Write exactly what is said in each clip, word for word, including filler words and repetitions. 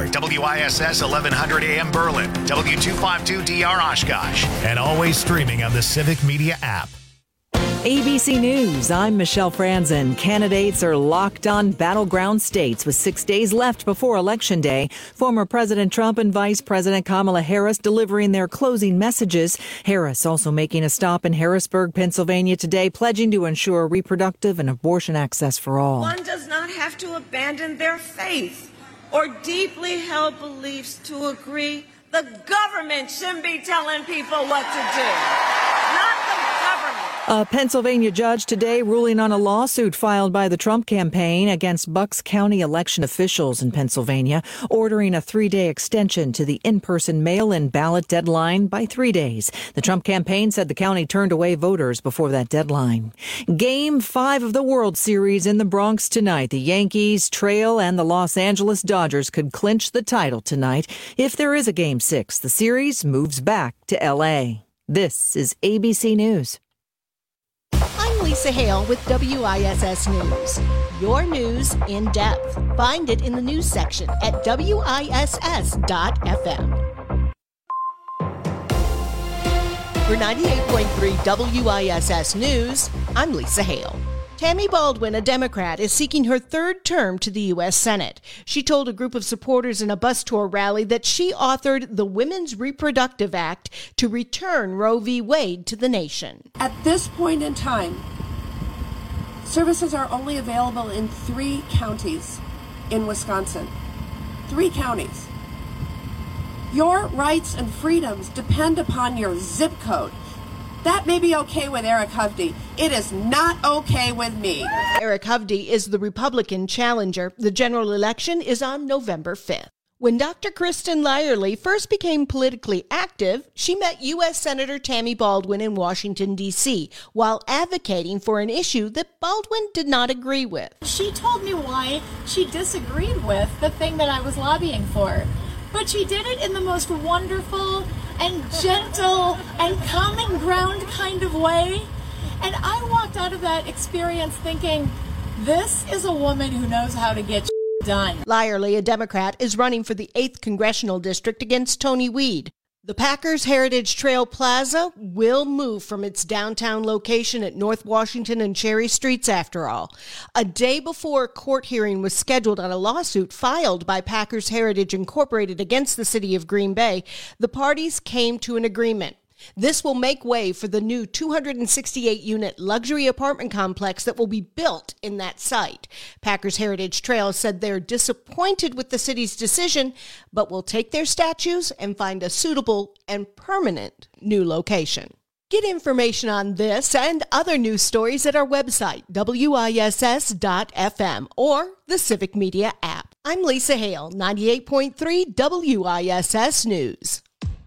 Bangor, W I S S eleven hundred A M Berlin, W two fifty-two D R Oshkosh, and always streaming on the Civic Media app. A B C News, I'm Michelle Franzen. Candidates are locked on battleground states with six days left before Election Day. Former President Trump and Vice President Kamala Harris delivering their closing messages. Harris also making a stop in Harrisburg, Pennsylvania today, pledging to ensure reproductive and abortion access for all. One does not have to abandon their faith or deeply held beliefs to agree. The government shouldn't be telling people what to do, not the government. A Pennsylvania judge today ruling on a lawsuit filed by the Trump campaign against Bucks County election officials in Pennsylvania, ordering a three-day extension to the in-person mail-in ballot deadline by three days. The Trump campaign said the county turned away voters before that deadline. Game five of the World Series in the Bronx tonight. The Yankees, Trail, and the Los Angeles Dodgers could clinch the title tonight. If there is a Game six, the series moves back to L A. This is A B C News. I'm Lisa Hale with W I S S News. Your news in depth. Find it in the news section at W I S S dot F M. For ninety-eight point three W I S S News, I'm Lisa Hale. Tammy Baldwin, a Democrat, is seeking her third term to the U S Senate. She told a group of supporters in a bus tour rally that she authored the Women's Reproductive Act to return Roe v. Wade to the nation. At this point in time, services are only available in three counties in Wisconsin. Three counties. Your rights and freedoms depend upon your zip code. That may be okay with Eric Hovde. It is not okay with me. Eric Hovde is the Republican challenger. The general election is on November fifth. When Doctor Kristen Lyerly first became politically active, she met U S Senator Tammy Baldwin in Washington, D C, while advocating for an issue that Baldwin did not agree with. She told me why she disagreed with the thing that I was lobbying for. But she did it in the most wonderful and gentle and common ground kind of way. And I walked out of that experience thinking, this is a woman who knows how to get done. Lyerly, a Democrat, is running for the eighth Congressional District against Tony Weed. The Packers Heritage Trail Plaza will move from its downtown location at North Washington and Cherry Streets after all. A day before a court hearing was scheduled on a lawsuit filed by Packers Heritage Incorporated against the city of Green Bay, the parties came to an agreement. This will make way for the new two hundred sixty-eight unit luxury apartment complex that will be built in that site. Packers Heritage Trail said they're disappointed with the city's decision, but will take their statues and find a suitable and permanent new location. Get information on this and other news stories at our website, W I S S dot F M, or the Civic Media app. I'm Lisa Hale, ninety-eight point three W I S S News.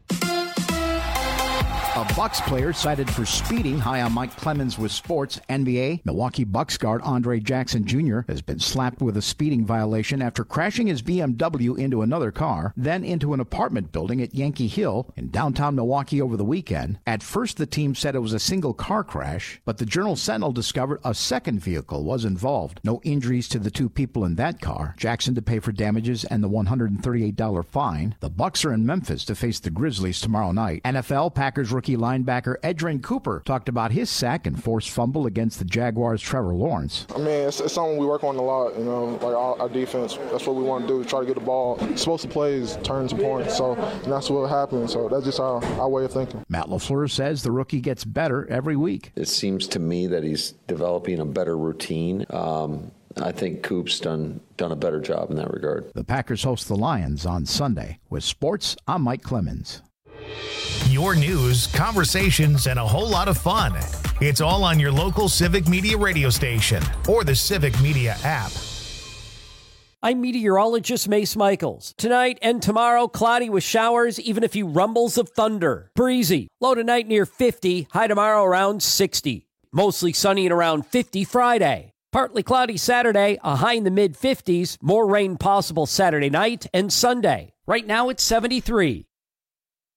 A Bucks player cited for speeding high on Mike Clemens with sports. N B A Milwaukee Bucks guard Andre Jackson Junior has been slapped with a speeding violation after crashing his B M W into another car, then into an apartment building at Yankee Hill in downtown Milwaukee over the weekend. At first, the team said it was a single car crash, but the Journal-Sentinel discovered a second vehicle was involved. No injuries to the two people in that car. Jackson to pay for damages and the one hundred thirty-eight dollars fine. The Bucks are in Memphis to face the Grizzlies tomorrow night. N F L Packers rookie linebacker Edgerrin Cooper talked about his sack and forced fumble against the Jaguars' Trevor Lawrence. I mean, it's, it's something we work on a lot, you know, like our, our defense. That's what we want to do, try to get the ball. Explosive plays, turn to points, so and that's what happened. So that's just our, our way of thinking. Matt LaFleur says the rookie gets better every week. It seems to me that he's developing a better routine. Um, I think Coop's done done a better job in that regard. The Packers host the Lions on Sunday. With sports, I'm Mike Clemens. Your news, conversations, and a whole lot of fun. It's all on your local Civic Media radio station or the Civic Media app. I'm meteorologist Mace Michaels. Tonight and tomorrow, cloudy with showers, even a few rumbles of thunder. Breezy. Low tonight near fifty, high tomorrow around sixty. Mostly sunny and around fifty Friday. Partly cloudy Saturday, a high in the mid-fifties. More rain possible Saturday night and Sunday. Right now it's seventy-three.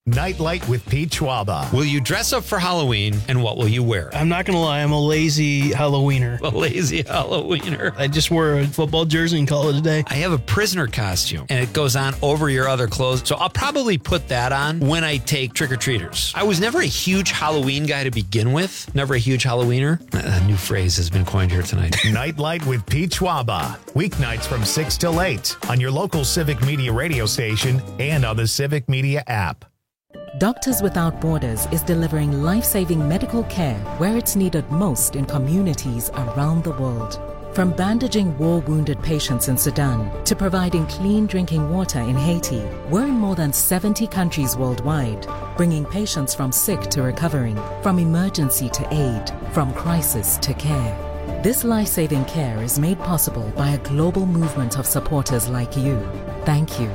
Nightlight with Pete Schwaba. Will you dress up for Halloween, and what will you wear? I'm not going to lie, I'm a lazy Halloweener. A lazy Halloweener. I just wore a football jersey and call it a day. I have a prisoner costume, and it goes on over your other clothes, so I'll probably put that on when I take trick-or-treaters. I was never a huge Halloween guy to begin with. Never a huge Halloweener. A new phrase has been coined here tonight. Nightlight with Pete Schwaba. Weeknights from six till eight on your local Civic Media radio station and on the Civic Media app. Doctors Without Borders is delivering life-saving medical care where it's needed most in communities around the world. From bandaging war-wounded patients in Sudan to providing clean drinking water in Haiti, we're in more than seventy countries worldwide, bringing patients from sick to recovering, from emergency to aid, from crisis to care. This life-saving care is made possible by a global movement of supporters like you. Thank you.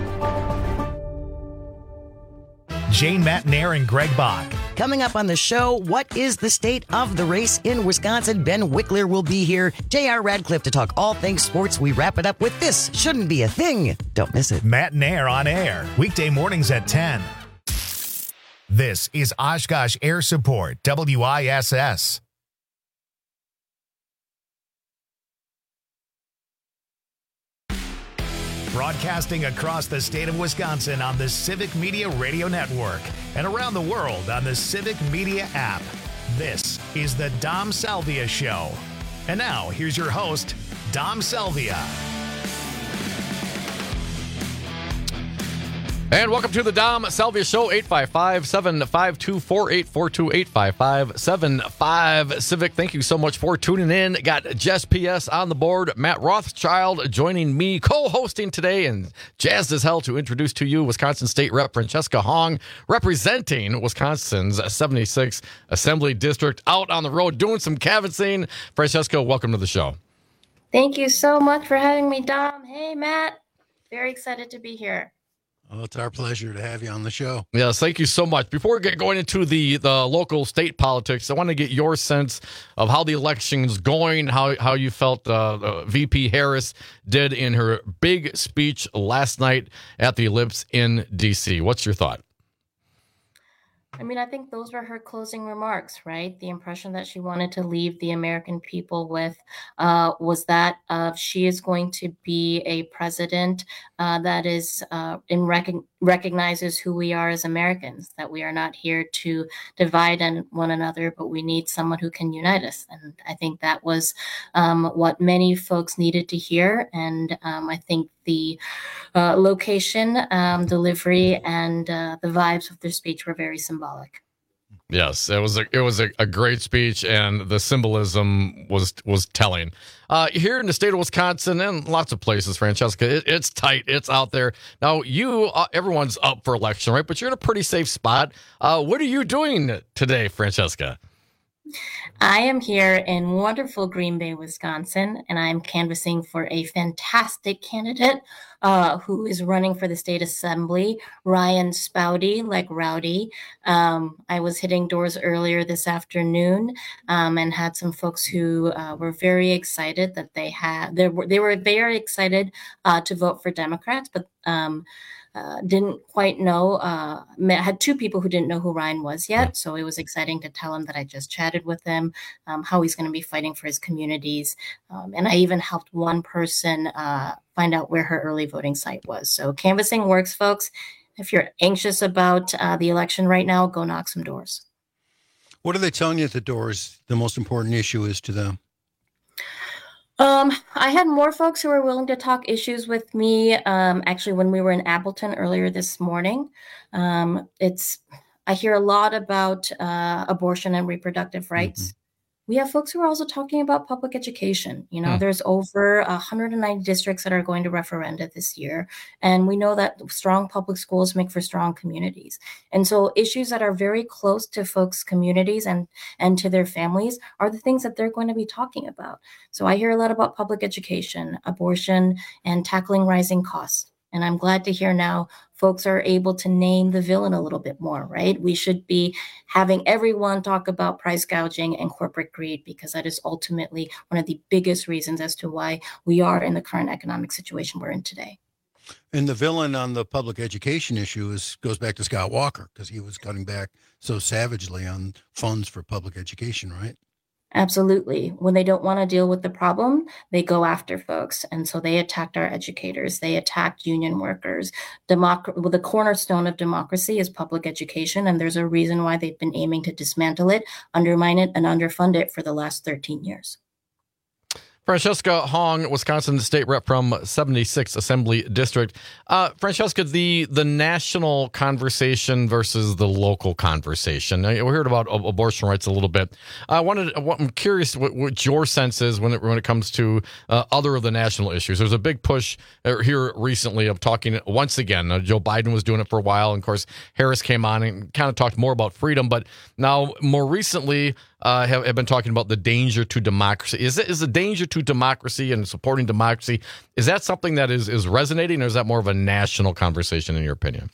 Jane Matnair and Greg Bach. Coming up on the show, what is the state of the race in Wisconsin? Ben Wickler will be here. J R Radcliffe to talk all things sports. We wrap it up with This Shouldn't Be a Thing. Don't miss it. Matnair on air, weekday mornings at ten. This is Oshkosh Air Support, W I S S. Broadcasting across the state of Wisconsin on the Civic Media Radio Network and around the world on the Civic Media app. This is the Dom Salvia Show. And now, here's your host, Dom Salvia. And welcome to the Dom Salvia Show, eight five five, seven five two, four eight four two, eight five five, seven five Civic. Thank you so much for tuning in. Got Jess P S on the board, Matt Rothschild joining me, co-hosting today, and jazzed as hell to introduce to you Wisconsin State Rep Francesca Hong, representing Wisconsin's seventy-sixth Assembly District, out on the road doing some canvassing. Francesca, welcome to the show. Thank you so much for having me, Dom. Hey, Matt. Very excited to be here. Oh, it's our pleasure to have you on the show. Yes, thank you so much. Before we get going into the, the local state politics, I want to get your sense of how the election's going, how how you felt uh, uh, V P Harris did in her big speech last night at the Ellipse in D C. What's your thought? I mean, I think those were her closing remarks, right? The impression that she wanted to leave the American people with uh, was that of she is going to be a president uh, that is uh, in rec- recognizes who we are as Americans, that we are not here to divide one another, but we need someone who can unite us. And I think that was um, what many folks needed to hear. And um, I think the uh, location, um, delivery, and uh, the vibes of their speech were very symbolic. Yes, it was a it was a, a great speech, and the symbolism was was telling. Uh, here in the state of Wisconsin and lots of places, Francesca, it, it's tight, it's out there. Now, you, uh, everyone's up for election, right? But you're in a pretty safe spot. Uh, what are you doing today, Francesca? I am here in wonderful Green Bay, Wisconsin, and I'm canvassing for a fantastic candidate uh, who is running for the state assembly, Ryan Spouty, like Rowdy. Um, I was hitting doors earlier this afternoon um, and had some folks who uh, were very excited that they had, they were, they were very excited uh, to vote for Democrats, but um, Uh, didn't quite know, uh, met, had two people who didn't know who Ryan was yet. So it was exciting to tell him that I just chatted with him, um, how he's going to be fighting for his communities. Um, and I even helped one person uh, find out where her early voting site was. So canvassing works, folks. If you're anxious about uh, the election right now, go knock some doors. What are they telling you at the doors the most important issue is to them? Um, I had more folks who were willing to talk issues with me. Um, actually, when we were in Appleton earlier this morning, um, it's, I hear a lot about uh, abortion and reproductive rights. Mm-hmm. We have folks who are also talking about public education. You know, mm. there's over one hundred ninety districts that are going to referenda this year. And we know that strong public schools make for strong communities. And so issues that are very close to folks' communities and, and to their families are the things that they're going to be talking about. So I hear a lot about public education, abortion, and tackling rising costs. And I'm glad to hear now folks are able to name the villain a little bit more, right? We should be having everyone talk about price gouging and corporate greed, because that is ultimately one of the biggest reasons as to why we are in the current economic situation we're in today. And the villain on the public education issue is goes back to Scott Walker because he was cutting back so savagely on funds for public education, right? Absolutely. When they don't want to deal with the problem, they go after folks. And so they attacked our educators. They attacked union workers. Democ- well, the cornerstone of democracy is public education. And there's a reason why they've been aiming to dismantle it, undermine it, and underfund it for the last thirteen years. Francesca Hong, Wisconsin state rep from seventy-sixth Assembly District. Uh, Francesca, the the national conversation versus the local conversation. We heard about abortion rights a little bit. I wanted, I'm curious what, what your sense is when it when it comes to uh, other of the national issues. There's a big push here recently of talking once again. Uh, Joe Biden was doing it for a while, and of course Harris came on and kind of talked more about freedom. But now, more recently, Uh, have, have been talking about the danger to democracy. Is it is the danger to democracy and supporting democracy, is that something that is, is resonating, or is that more of a national conversation in your opinion?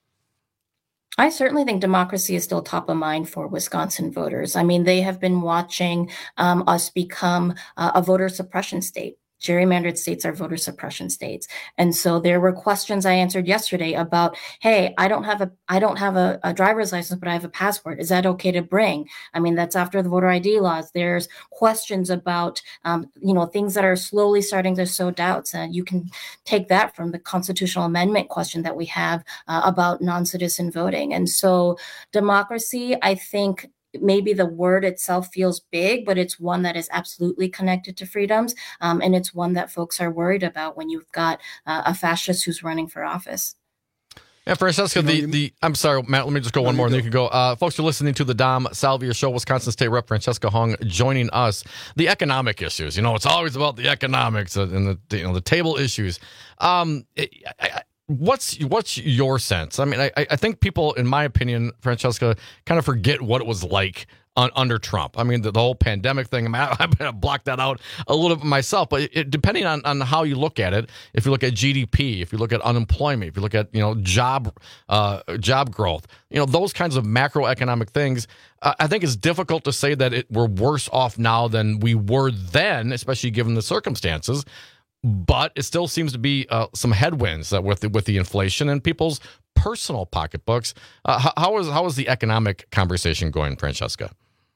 I certainly think democracy is still top of mind for Wisconsin voters. I mean, they have been watching um, us become uh, a voter suppression state. Gerrymandered states are voter suppression states. And so there were questions I answered yesterday about, hey, I don't have a I don't have a, a driver's license, but I have a passport. Is that okay to bring? I mean, that's after the voter I D laws. There's questions about, um, you know, things that are slowly starting to sow doubts. And you can take that from the constitutional amendment question that we have uh, about non-citizen voting. And so democracy, I think, maybe the word itself feels big, but it's one that is absolutely connected to freedoms. Um, and it's one that folks are worried about when you've got uh, a fascist who's running for office. Yeah, Francesca, the, the I'm sorry, Matt, let me just go one more and then you can go. Uh, folks, you're listening to the Dom Salvia Show. Wisconsin State Rep Francesca Hong joining us. The economic issues, you know, it's always about the economics and the, you know, the table issues. Um, I, I, What's what's your sense? I mean, I, I think people, in my opinion, Francesca, kind of forget what it was like on, under Trump. I mean, the, the whole pandemic thing, I mean, I, I blocked that out a little bit myself, but it, depending on, on how you look at it, if you look at G D P, if you look at unemployment, if you look at, you know, job uh, job growth, you know, those kinds of macroeconomic things, uh, I think it's difficult to say that it, we're worse off now than we were then, especially given the circumstances. But it still seems to be uh, some headwinds uh, with the, with the inflation and people's personal pocketbooks. Uh, how, how is how is the economic conversation going, Francesca?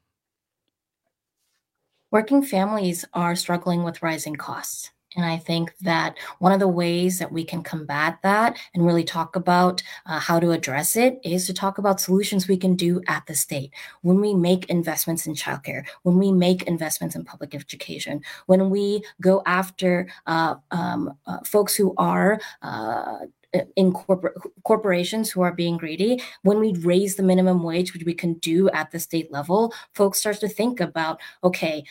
Working families are struggling with rising costs. And I think that one of the ways that we can combat that and really talk about uh, how to address it is to talk about solutions we can do at the state. When we make investments in childcare, when we make investments in public education, when we go after uh, um, uh, folks who are uh, in corporate corporations who are being greedy, when we raise the minimum wage, which we can do at the state level, folks start to think about, okay,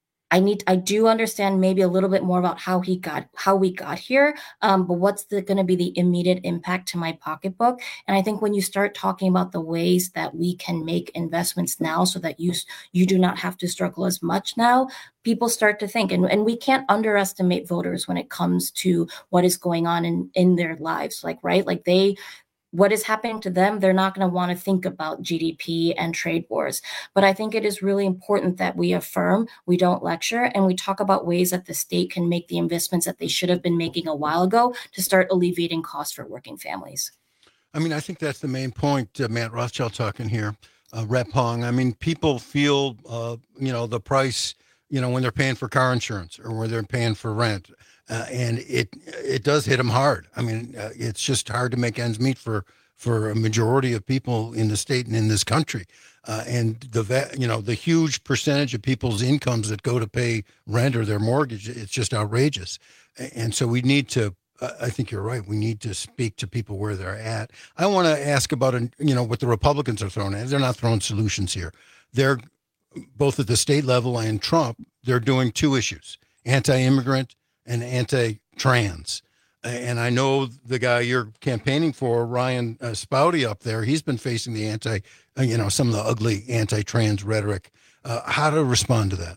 I need, I do understand maybe a little bit more about how he got, how we got here, um, but what's going to be the immediate impact to my pocketbook? And I think when you start talking about the ways that we can make investments now so that you, you do not have to struggle as much now, people start to think, and, and we can't underestimate voters when it comes to what is going on in, in their lives, like, right? Like they, what is happening to them, they're not going to want to think about G D P and trade wars. But I think it is really important that we affirm, we don't lecture, and we talk about ways that the state can make the investments that they should have been making a while ago to start alleviating costs for working families. I mean, I think that's the main point, uh, Matt Rothschild talking here, uh, Rep Hong. I mean, people feel, uh, you know, the price, you know, when they're paying for car insurance or when they're paying for rent. Uh, and it it does hit them hard. I mean, uh, it's just hard to make ends meet for for a majority of people in the state and in this country. Uh, and the va- you know the huge percentage of people's incomes that go to pay rent or their mortgage, it's just outrageous. And so we need to. Uh, I think you're right. We need to speak to people where they're at. I want to ask about you know what the Republicans are throwing at. They're not throwing solutions here. They're both at the state level and Trump. They're doing two issues: anti-immigrant and anti-trans. And I know the guy you're campaigning for, Ryan uh, Spouty up there, he's been facing the anti, uh, you know, some of the ugly anti-trans rhetoric. Uh, how to respond to that?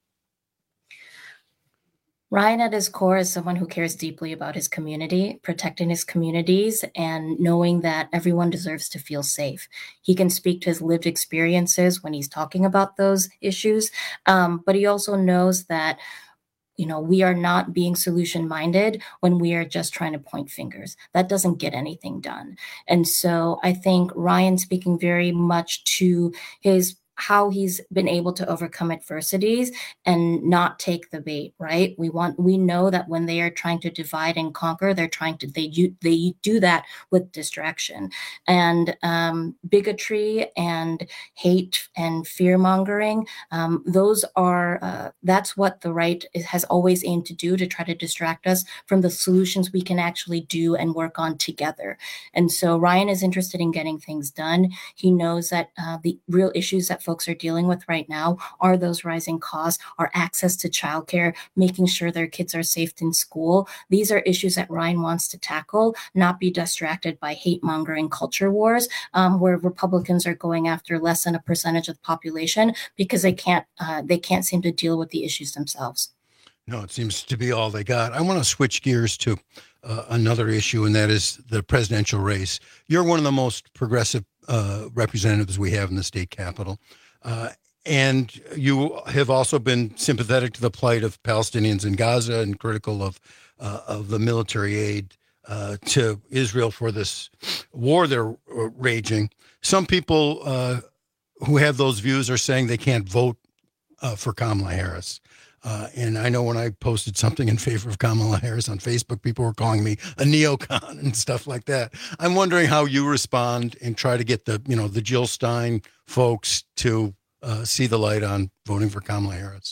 Ryan at his core is someone who cares deeply about his community, protecting his communities, and knowing that everyone deserves to feel safe. He can speak to his lived experiences when he's talking about those issues, um, but he also knows that You know, we are not being solution minded when we are just trying to point fingers. That doesn't get anything done. And so I think Ryan speaking very much to his how he's been able to overcome adversities and not take the bait, right? We want, we know that when they are trying to divide and conquer, they're trying to, they do, they do that with distraction and um, bigotry and hate and fear mongering. Um, those are, uh, that's what the right is, has always aimed to do, to try to distract us from the solutions we can actually do and work on together. And so Ryan is interested in getting things done. He knows that uh, the real issues that folks are dealing with right now are those rising costs, are access to childcare, making sure their kids are safe in school. These are issues that Ryan wants to tackle, not be distracted by hate mongering culture wars, um, where Republicans are going after less than a percentage of the population because they can't uh, they can't seem to deal with the issues themselves. No, it seems to be all they got. I want to switch gears to uh, another issue, and that is the presidential race. You're one of the most progressive uh, representatives we have in the state capitol. Uh, and you have also been sympathetic to the plight of Palestinians in Gaza and critical of uh, of the military aid uh, to Israel for this war they're raging. Some people uh, who have those views are saying they can't vote uh, for Kamala Harris. Uh, and I know when I posted something in favor of Kamala Harris on Facebook, people were calling me a neocon and stuff like that. I'm wondering how you respond and try to get the, you know, the Jill Stein folks to uh, see the light on voting for Kamala Harris.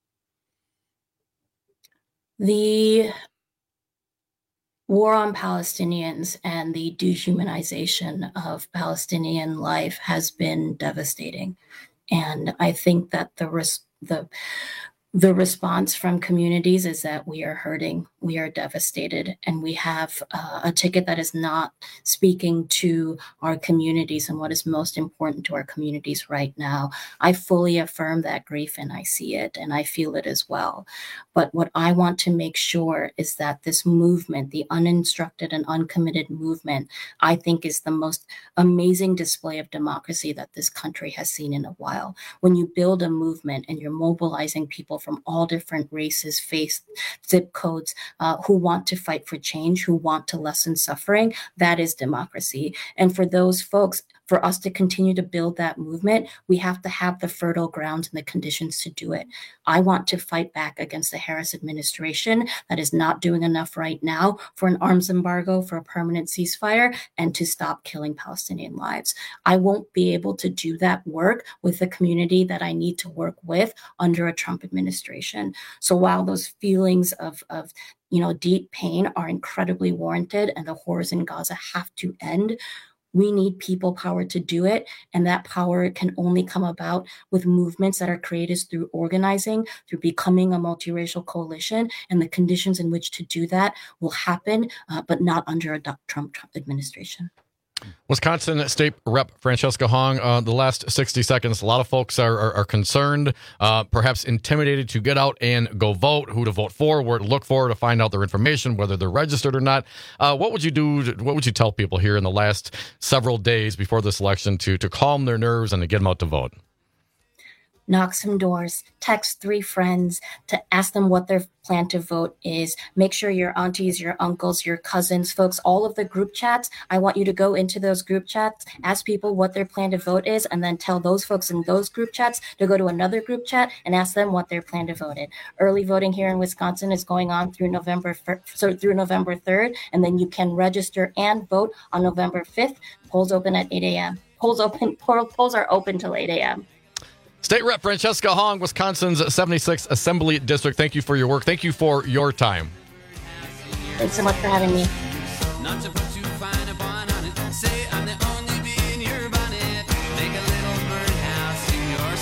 The war on Palestinians and the dehumanization of Palestinian life has been devastating. And I think that the res- the The response from communities is that we are hurting, we are devastated, and we have uh, a ticket that is not speaking to our communities and what is most important to our communities right now. I fully affirm that grief and I see it and I feel it as well. But what I want to make sure is that this movement, the uninstructed and uncommitted movement, I think is the most amazing display of democracy that this country has seen in a while. When you build a movement and you're mobilizing people from all different races, faiths, zip codes, uh, who want to fight for change, who want to lessen suffering, that is democracy. And for those folks, for us to continue to build that movement, we have to have the fertile ground and the conditions to do it. I want to fight back against the Harris administration that is not doing enough right now for an arms embargo, for a permanent ceasefire, and to stop killing Palestinian lives. I won't be able to do that work with the community that I need to work with under a Trump administration. So while those feelings of, of you know, deep pain are incredibly warranted and the horrors in Gaza have to end, we need people power to do it. And that power can only come about with movements that are created through organizing, through becoming a multiracial coalition. And the conditions in which to do that will happen, uh, but not under a Trump administration. Wisconsin State Rep Francesca Hong, uh, the last sixty seconds, a lot of folks are, are, are concerned, uh, perhaps intimidated to get out and go vote, who to vote for, where to look for to find out their information, whether they're registered or not. Uh, what would you do? To, what would you tell people here in the last several days before this election to, to calm their nerves and to get them out to vote? Knock some doors, text three friends to ask them what their plan to vote is. Make sure your aunties, your uncles, your cousins, folks, all of the group chats, I want you to go into those group chats, ask people what their plan to vote is, and then tell those folks in those group chats to go to another group chat and ask them what their plan to vote is. Early voting here in Wisconsin is going on through November first, so through November third, and then you can register and vote on November fifth. Polls open at eight a.m. Polls open. Polls are open till eight a.m. State Rep Francesca Hong, Wisconsin's seventy-sixth Assembly District. Thank you for your work. Thank you for your time. Thanks so much for having me. Not to put too fine a bond on it. Say I'm the only bee in your bonnet. Make a little birdhouse in your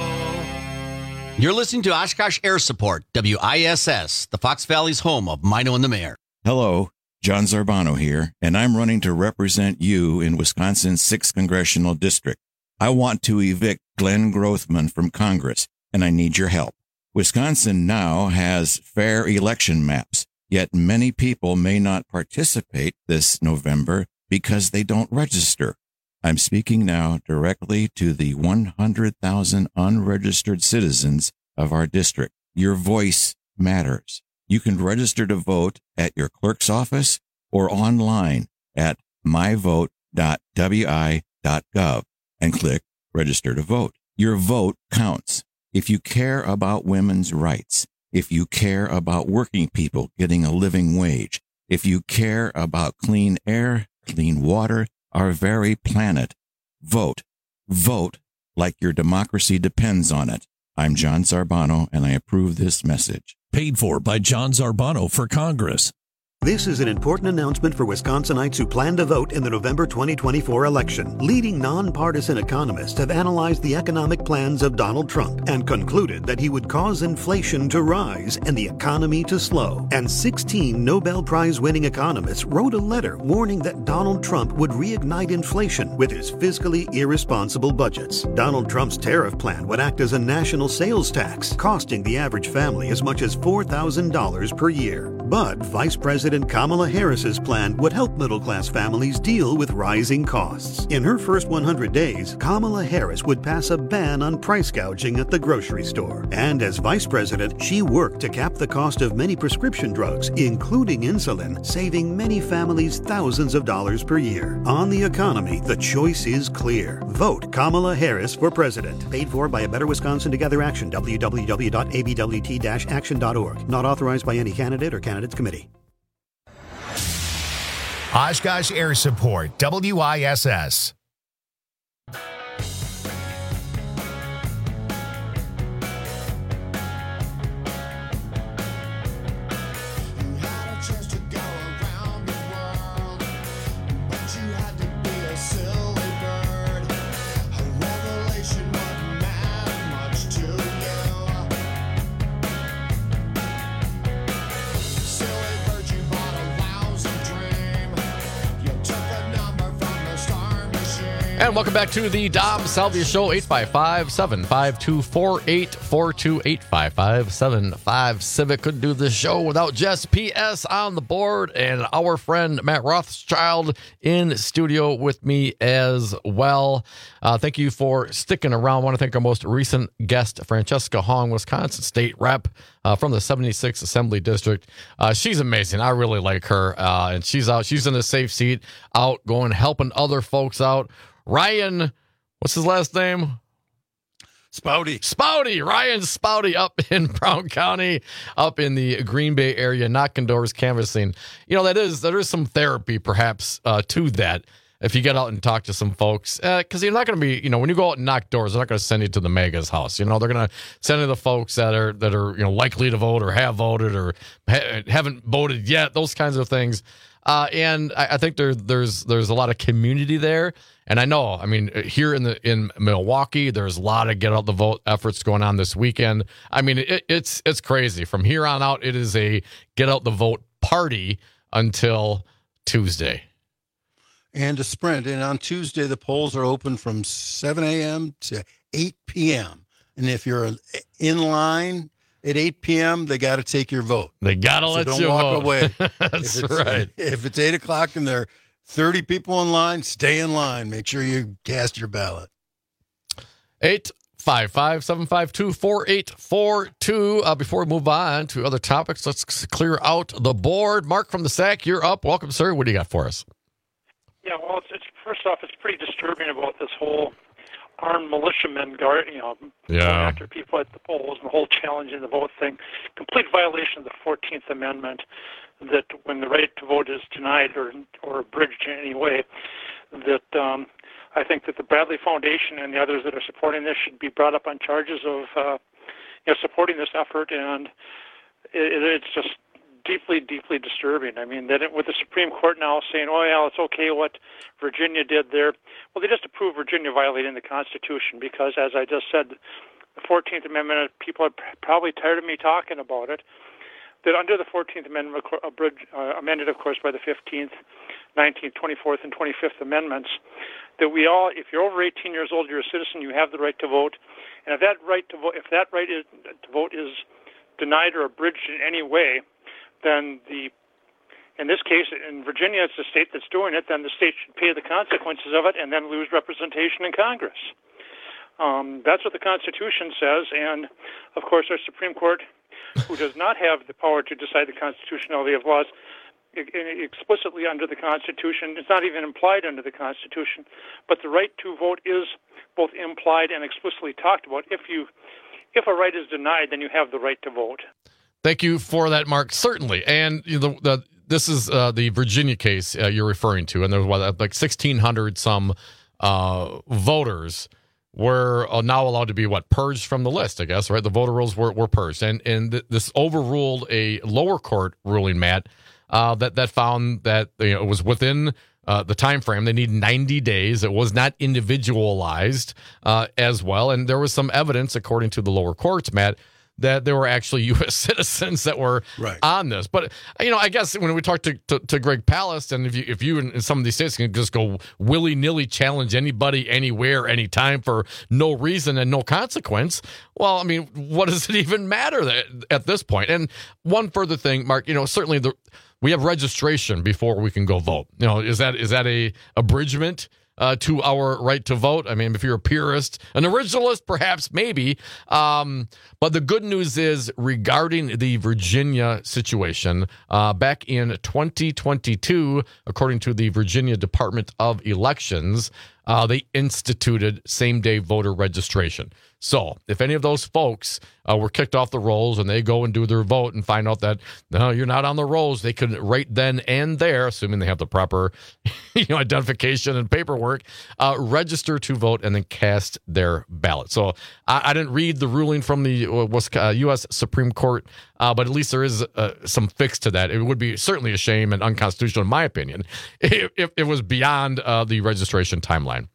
soul. You're listening to Oshkosh Air Support, W I S S, the Fox Valley's home of Mino and the Mayor. Hello, John Zarbano here, and I'm running to represent you in Wisconsin's sixth Congressional District. I want to evict Glenn Grothman from Congress, and I need your help. Wisconsin now has fair election maps, yet many people may not participate this November because they don't register. I'm speaking now directly to the one hundred thousand unregistered citizens of our district. Your voice matters. You can register to vote at your clerk's office or online at my vote dot w i dot gov and click register to vote. Your vote counts. If you care about women's rights, if you care about working people getting a living wage, if you care about clean air, clean water, our very planet, vote. Vote like your democracy depends on it. I'm John Zarbano, and I approve this message. Paid for by John Zarbano for Congress. This is an important announcement for Wisconsinites who plan to vote in the November twenty twenty-four election. Leading nonpartisan economists have analyzed the economic plans of Donald Trump and concluded that he would cause inflation to rise and the economy to slow. And sixteen Nobel Prize-winning economists wrote a letter warning that Donald Trump would reignite inflation with his fiscally irresponsible budgets. Donald Trump's tariff plan would act as a national sales tax, costing the average family as much as four thousand dollars per year. But Vice President Kamala Harris's plan would help middle-class families deal with rising costs. In her first one hundred days, Kamala Harris would pass a ban on price gouging at the grocery store. And as vice president, she worked to cap the cost of many prescription drugs, including insulin, saving many families thousands of dollars per year. On the economy, the choice is clear. Vote Kamala Harris for president. Paid for by A Better Wisconsin Together Action, w w w dot a b w t dash action dot org. Not authorized by any candidate or candidates committee. Oshkosh Air Support, W I S S. And welcome back to the Dom Salvia Show, eight five five, seven five two, four eight four two, eight five five, seven five Civic. Couldn't do this show without Jess P S on the board and our friend Matt Rothschild in studio with me as well. Uh, thank you for sticking around. I want to thank our most recent guest, Francesca Hong, Wisconsin State Rep uh, from the seventy-sixth Assembly District. Uh, she's amazing. I really like her. Uh, and she's out. She's in a safe seat, out going, helping other folks out. Ryan, what's his last name? Spouty. Spouty. Ryan Spouty up in Brown County, up in the Green Bay area, knocking doors, canvassing. You know, that is, there is some therapy perhaps uh, to that if you get out and talk to some folks. Because uh, you're not going to be, you know, when you go out and knock doors, they're not going to send you to the MAGA's house. You know, they're going to send you the folks that are, that are, you know, likely to vote or have voted or ha- haven't voted yet, those kinds of things. Uh, and I, I think there, there's there's a lot of community there. And I know, I mean, here in the in Milwaukee, there's a lot of get out the vote efforts going on this weekend. I mean, it, it's it's crazy. From here on out, it is a get out the vote party until Tuesday. And a sprint. And on Tuesday, the polls are open from seven a.m. to eight p.m. And if you're in line at eight p.m., they got to take your vote. They got to so let don't you walk vote. away. That's if right. If it's eight o'clock and there are thirty people in line, stay in line. Make sure you cast your ballot. eight five five, seven five two, four eight four two. Uh, before we move on to other topics, let's clear out the board. Mark from the S A C, you're up. Welcome, sir. What do you got for us? Yeah, well, it's, it's first off, it's pretty disturbing about this whole armed militiamen guard, you know, yeah. going after people at the polls and the whole challenging the vote thing. Complete violation of the fourteenth Amendment. That when the right to vote is denied or or abridged in any way, that um, I think that the Bradley Foundation and the others that are supporting this should be brought up on charges of uh, you know supporting this effort, and it, it's just deeply, deeply disturbing. I mean, that it, with the Supreme Court now saying, "Oh yeah, it's okay what Virginia did there," well, they just approved Virginia violating the Constitution because, as I just said, the fourteenth Amendment. People are probably tired of me talking about it. That under the fourteenth Amendment, uh, amended, of course, by the fifteenth, nineteenth, twenty-fourth, and twenty-fifth Amendments, that we all, if you're over eighteen years old, you're a citizen, you have the right to vote. And if that right to vote, if that right is, to vote is denied or abridged in any way, then the, in this case, in Virginia, it's the state that's doing it, then the state should pay the consequences of it and then lose representation in Congress. Um, that's what the Constitution says. And, of course, our Supreme Court who does not have the power to decide the constitutionality of laws explicitly under the Constitution. It's not even implied under the Constitution, but the right to vote is both implied and explicitly talked about. If you, if a right is denied, then you have the right to vote. Thank you for that, Mark. Certainly. And you know, the, the this is uh, the Virginia case uh, you're referring to, and there was what, like sixteen hundred some uh, voters were now allowed to be what purged from the list, I guess, right? The voter rolls were, were purged, and and th- this overruled a lower court ruling, Matt, uh, that that found that you know, it was within uh, the time frame. They need ninety days. It was not individualized uh, as well, and there was some evidence, according to the lower courts, Matt, that there were actually U S citizens that were right. on this. But, you know, I guess when we talked to, to, to Greg Palast, and if you if you in, in some of these states can just go willy-nilly challenge anybody, anywhere, anytime for no reason and no consequence, well, I mean, what does it even matter that, at this point? And one further thing, Mark, you know, certainly the we have registration before we can go vote. You know, is that is that a abridgment Uh, to our right to vote? I mean, if you're a purist, an originalist, perhaps, maybe. Um, but the good news is regarding the Virginia situation, uh, back in twenty twenty-two, according to the Virginia Department of Elections, uh, they instituted same-day voter registration. So if any of those folks uh, were kicked off the rolls and they go and do their vote and find out that, no, you're not on the rolls, they could right then and there, assuming they have the proper you know, identification and paperwork, uh, register to vote and then cast their ballot. So I, I didn't read the ruling from the uh, U S Supreme Court, uh, but at least there is uh, some fix to that. It would be certainly a shame and unconstitutional, in my opinion, if, if it was beyond uh, the registration timeline.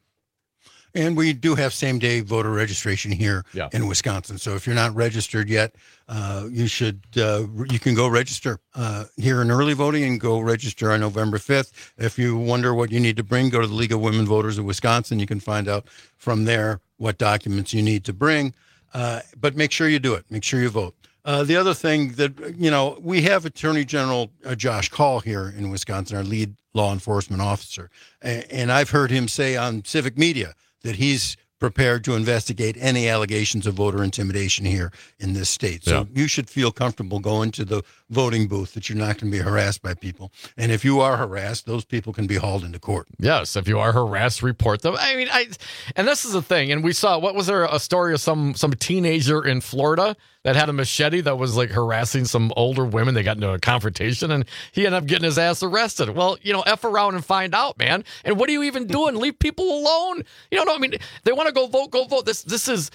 And we do have same-day voter registration here yeah. in Wisconsin. So if you're not registered yet, uh, you should uh, you can go register uh, here in early voting and go register on November fifth. If you wonder what you need to bring, go to the League of Women Voters of Wisconsin. You can find out from there what documents you need to bring. Uh, but make sure you do it. Make sure you vote. Uh, the other thing that, you know, we have Attorney General uh, Josh Kaul here in Wisconsin, our lead law enforcement officer. And, and I've heard him say on Civic Media that he's prepared to investigate any allegations of voter intimidation here in this state. So yeah. you should feel comfortable going to the voting booth, that you're not going to be harassed by people. And if you are harassed, those people can be hauled into court. Yes, if you are harassed, report them. I mean, I and this is the thing. And we saw, what was there, a story of some some teenager in Florida that had a machete that was like harassing some older women. They got into a confrontation and he ended up getting his ass arrested. Well, you know, F around and find out, man. And what are you even doing? Leave people alone. You know, no, I mean, they want to go vote, go vote. This, this is,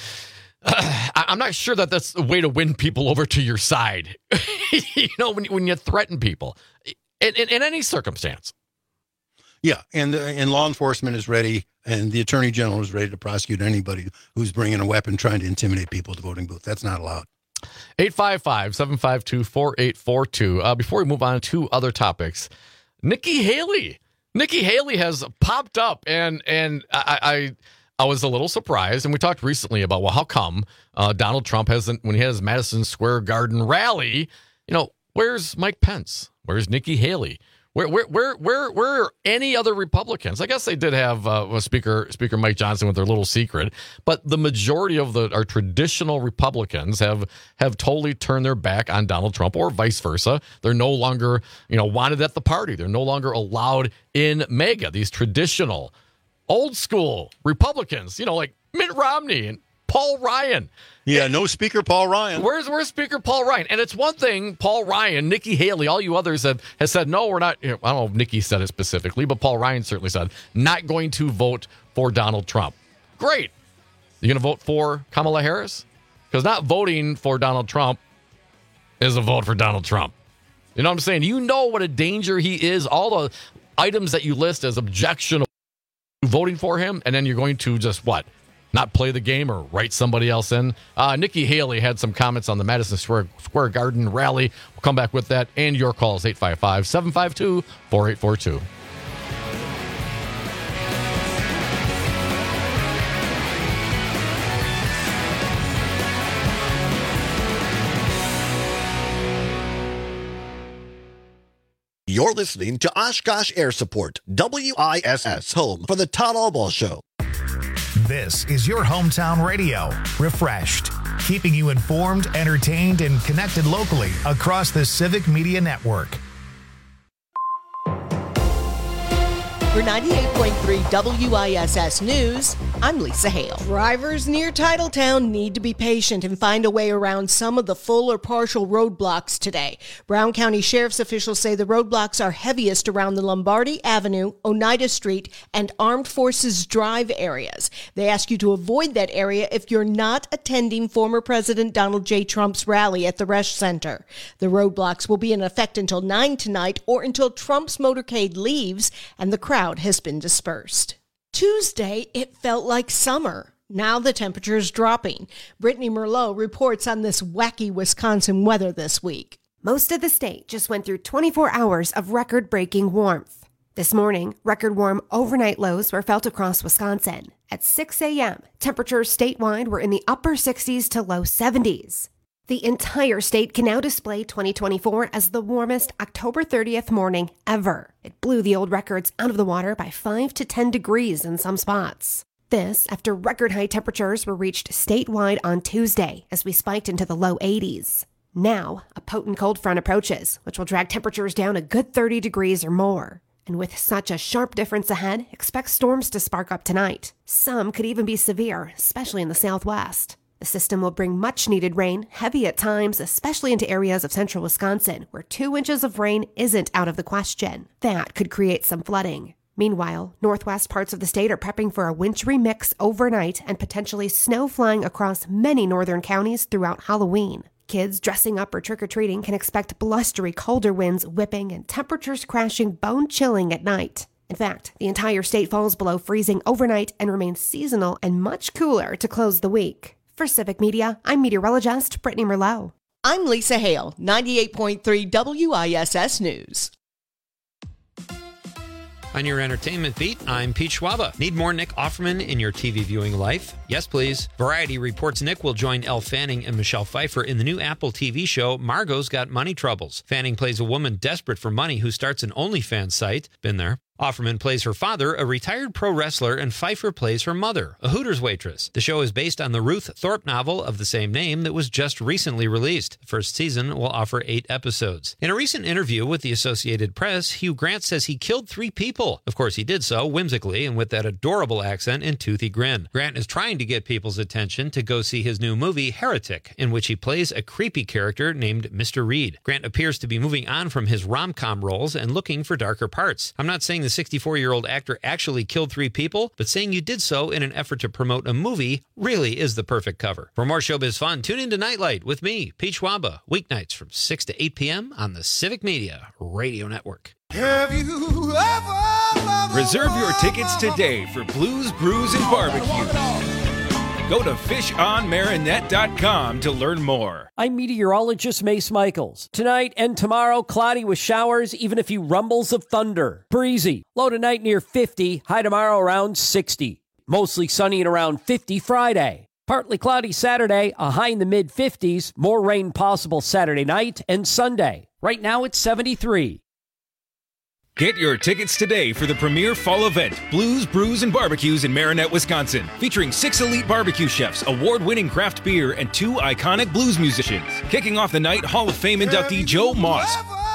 uh, I'm not sure that that's a way to win people over to your side. You know, when, when you threaten people in, in, in any circumstance. Yeah, and the, and law enforcement is ready, and the Attorney General is ready to prosecute anybody who's bringing a weapon trying to intimidate people at the voting booth. That's not allowed. eight five five, seven five two, four eight four two. Uh, before we move on to other topics, Nikki Haley. Nikki Haley has popped up, and and I, I I was a little surprised. And we talked recently about, well, how come uh, Donald Trump hasn't, when he had his Madison Square Garden rally, you know, where's Mike Pence? Where's Nikki Haley? Where, where, where, where, where are any other Republicans? I guess they did have uh, Speaker Speaker Mike Johnson with their little secret, but the majority of the our traditional Republicans have have totally turned their back on Donald Trump, or vice versa. They're no longer, you know, wanted at the party. They're no longer allowed in MAGA. These traditional, old school Republicans, you know, like Mitt Romney and Paul Ryan. Yeah, no Speaker Paul Ryan. Where's where's Speaker Paul Ryan? And it's one thing, Paul Ryan, Nikki Haley, all you others have has said, no, we're not. You know, I don't know if Nikki said it specifically, but Paul Ryan certainly said, not going to vote for Donald Trump. Great. You going to vote for Kamala Harris? Because not voting for Donald Trump is a vote for Donald Trump. You know what I'm saying? You know what a danger he is. All the items that you list as objectionable to voting for him, and then you're going to just what? Not play the game or write somebody else in. Uh, Nikki Haley had some comments on the Madison Square, Square Garden rally. We'll come back with that and your calls, eight five five, seven five two, four eight four two. You're listening to Oshkosh Air Support, W I S S, home for the Todd Albaugh Show. This is your hometown radio, refreshed, keeping you informed, entertained, and connected locally across the Civic Media Network. For ninety-eight point three W I S S News, I'm Lisa Hale. Drivers near Titletown need to be patient and find a way around some of the full or partial roadblocks today. Brown County Sheriff's officials say the roadblocks are heaviest around the Lombardi Avenue, Oneida Street, and Armed Forces Drive areas. They ask you to avoid that area if you're not attending former President Donald J. Trump's rally at the Resch Center. The roadblocks will be in effect until nine tonight or until Trump's motorcade leaves and the crowd has been dispersed. Tuesday, it felt like summer. Now the temperature is dropping. Brittany Merlot reports on this wacky Wisconsin weather this week. Most of the state just went through twenty-four hours of record-breaking warmth. This morning, record warm overnight lows were felt across Wisconsin. At six a.m., temperatures statewide were in the upper sixties to low seventies. The entire state can now display twenty twenty-four as the warmest October thirtieth morning ever. It blew the old records out of the water by five to ten degrees in some spots. This after record high temperatures were reached statewide on Tuesday as we spiked into the low eighties. Now, a potent cold front approaches, which will drag temperatures down a good thirty degrees or more. And with such a sharp difference ahead, expect storms to spark up tonight. Some could even be severe, especially in the southwest. The system will bring much-needed rain, heavy at times, especially into areas of central Wisconsin, where two inches of rain isn't out of the question. That could create some flooding. Meanwhile, northwest parts of the state are prepping for a wintry mix overnight and potentially snow flying across many northern counties throughout Halloween. Kids dressing up or trick-or-treating can expect blustery colder winds whipping and temperatures crashing bone-chilling at night. In fact, the entire state falls below freezing overnight and remains seasonal and much cooler to close the week. For Civic Media, I'm meteorologist Brittany Merlot. I'm Lisa Hale, ninety-eight point three W I S S News. On your entertainment beat, I'm Pete Schwaba. Need more Nick Offerman in your T V viewing life? Yes, please. Variety reports Nick will join Elle Fanning and Michelle Pfeiffer in the new Apple T V show Margot's Got Money Troubles. Fanning plays a woman desperate for money who starts an OnlyFans site. Been there. Offerman plays her father, a retired pro wrestler, and Pfeiffer plays her mother, a Hooters waitress. The show is based on the Ruth Thorpe novel of the same name that was just recently released. The first season will offer eight episodes. In a recent interview with the Associated Press, Hugh Grant says he killed three people. Of course, he did so whimsically and with that adorable accent and toothy grin. Grant is trying to get people's attention to go see his new movie, Heretic, in which he plays a creepy character named Mister Reed. Grant appears to be moving on from his rom-com roles and looking for darker parts. I'm not saying the sixty-four-year-old actor actually killed three people, but saying you did so in an effort to promote a movie really is the perfect cover. For more showbiz fun, tune into Nightlight with me, Pete Schwaba, weeknights from six to eight p.m. on the Civic Media Radio Network. Have you ever Reserve your tickets today for Blues, Brews, and Barbecue. Go to fish on marinette dot com to learn more. I'm meteorologist Mace Michaels. Tonight and tomorrow, cloudy with showers, even a few rumbles of thunder. Breezy. Low tonight near fifty, high tomorrow around sixty. Mostly sunny and around fifty Friday. Partly cloudy Saturday, a high in the mid-fifties. More rain possible Saturday night and Sunday. Right now it's seventy-three. Get your tickets today for the premier fall event, Blues, Brews, and Barbecues in Marinette, Wisconsin, featuring six elite barbecue chefs, award-winning craft beer, and two iconic blues musicians. Kicking off the night, Hall of Fame inductee Joe Moss,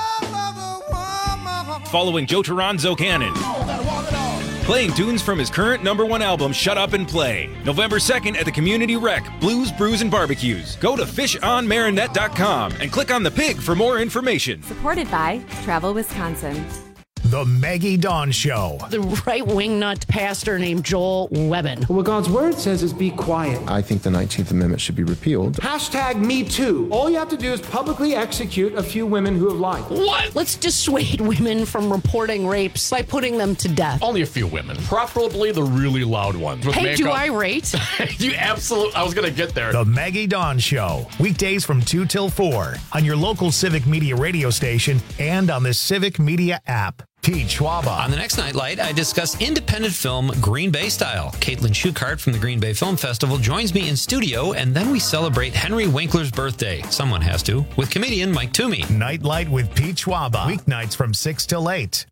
following Joe Toronzo Cannon, playing tunes from his current number one album, Shut Up and Play. November second at the Community Rec, Blues, Brews, and Barbecues. Go to fish on marinette dot com and click on the pig for more information. Supported by Travel Wisconsin. The Maggie Dawn Show. The right-wing nut pastor named Joel Webbin. What God's word says is be quiet. I think the nineteenth Amendment should be repealed. Hashtag me too. All you have to do is publicly execute a few women who have lied. What? Let's dissuade women from reporting rapes by putting them to death. Only a few women. Preferably the really loud ones. Hey, makeup. Do I rate? You absolutely... I was going to get there. The Maggie Dawn Show. Weekdays from two till four on your local Civic Media radio station and on the Civic Media app. Pete Schwaba. On the next Nightlight, I discuss independent film Green Bay Style. Caitlin Schuchart from the Green Bay Film Festival joins me in studio, and then we celebrate Henry Winkler's birthday. Someone has to. With comedian Mike Toomey. Nightlight with Pete Schwaba. Weeknights from six till eight.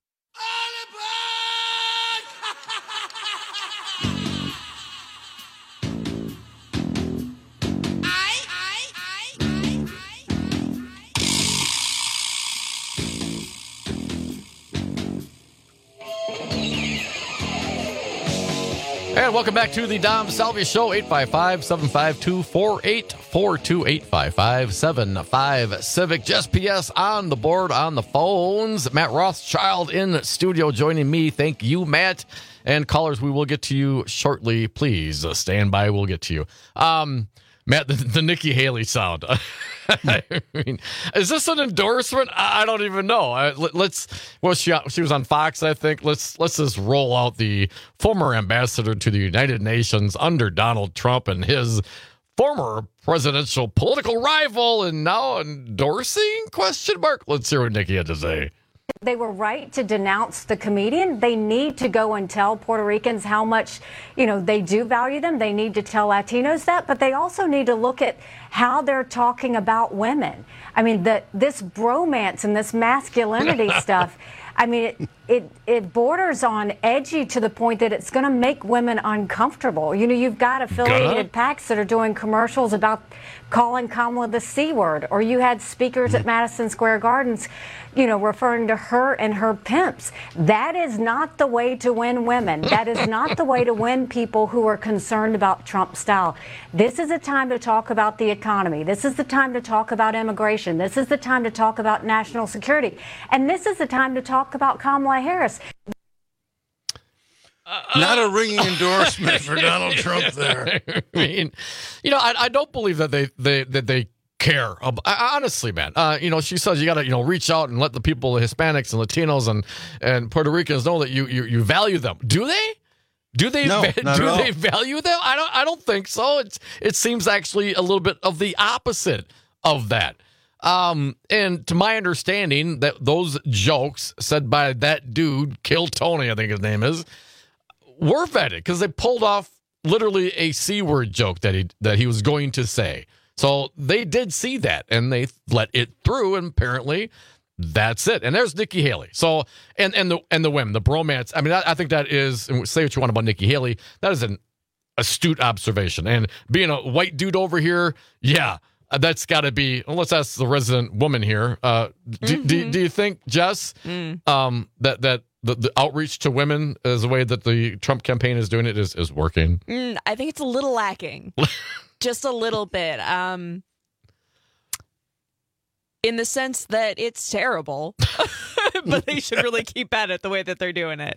And welcome back to the Dom Salvia Show, eight five five, seven five two, four eight four two, eight five five, seven five Civic. Just P S on the board, on the phones. Matt Rothschild in studio joining me. Thank you, Matt. And callers, we will get to you shortly. Please stand by. We'll get to you. Um, Matt, the, the Nikki Haley sound. I mean, is this an endorsement? I don't even know. I, let, let's. Well, she she was on Fox, I think. Let's let's just roll out the former ambassador to the United Nations under Donald Trump and his former presidential political rival, and now endorsing? Question mark. Let's hear what Nikki had to say. They were right to denounce the comedian. They need to go and tell Puerto Ricans how much, you know, they do value them. They need to tell Latinos that, but they also need to look at how they're talking about women. I mean, the, this bromance and this masculinity stuff, I mean, it, it, it borders on edgy to the point that it's going to make women uncomfortable. You know, you've got affiliated PACs that are doing commercials about calling Kamala the C word, or you had speakers at Madison Square Gardens, you know, referring to her and her pimps. That is not the way to win women. That is not the way to win people who are concerned about Trump style. This is a time to talk about the economy. This is the time to talk about immigration. This is the time to talk about national security. And this is the time to talk about Kamala Harris. Not a ringing endorsement for Donald Trump there. I mean, you know, I, I don't believe that they, they that they care. Honestly, man, uh, you know, she says you got to, you know, reach out and let the people, the Hispanics and Latinos and, and Puerto Ricans know that you, you you value them. Do they? Do they? No, va- not do at they all. value them? I don't. I don't think so. It's it seems actually a little bit of the opposite of that. Um, and to my understanding, that those jokes said by that dude, Kill Tony, I think his name is, were vetted because they pulled off literally a C word joke that he that he was going to say. So they did see that and they let it through, and apparently that's it. And there's Nikki Haley. So and and the and the women, the bromance. I mean, I, I think that is, and say what you want about Nikki Haley, that is an astute observation. And being a white dude over here, yeah, that's got to be. Well, let's ask the resident woman here. Uh, do, Mm-hmm. do, do you think, Jess, Mm. um, that that the, the outreach to women is the way that the Trump campaign is doing it is is working? Mm, I think it's a little lacking. Just a little bit. Um, in the sense that it's terrible. But they should really keep at it the way that they're doing it.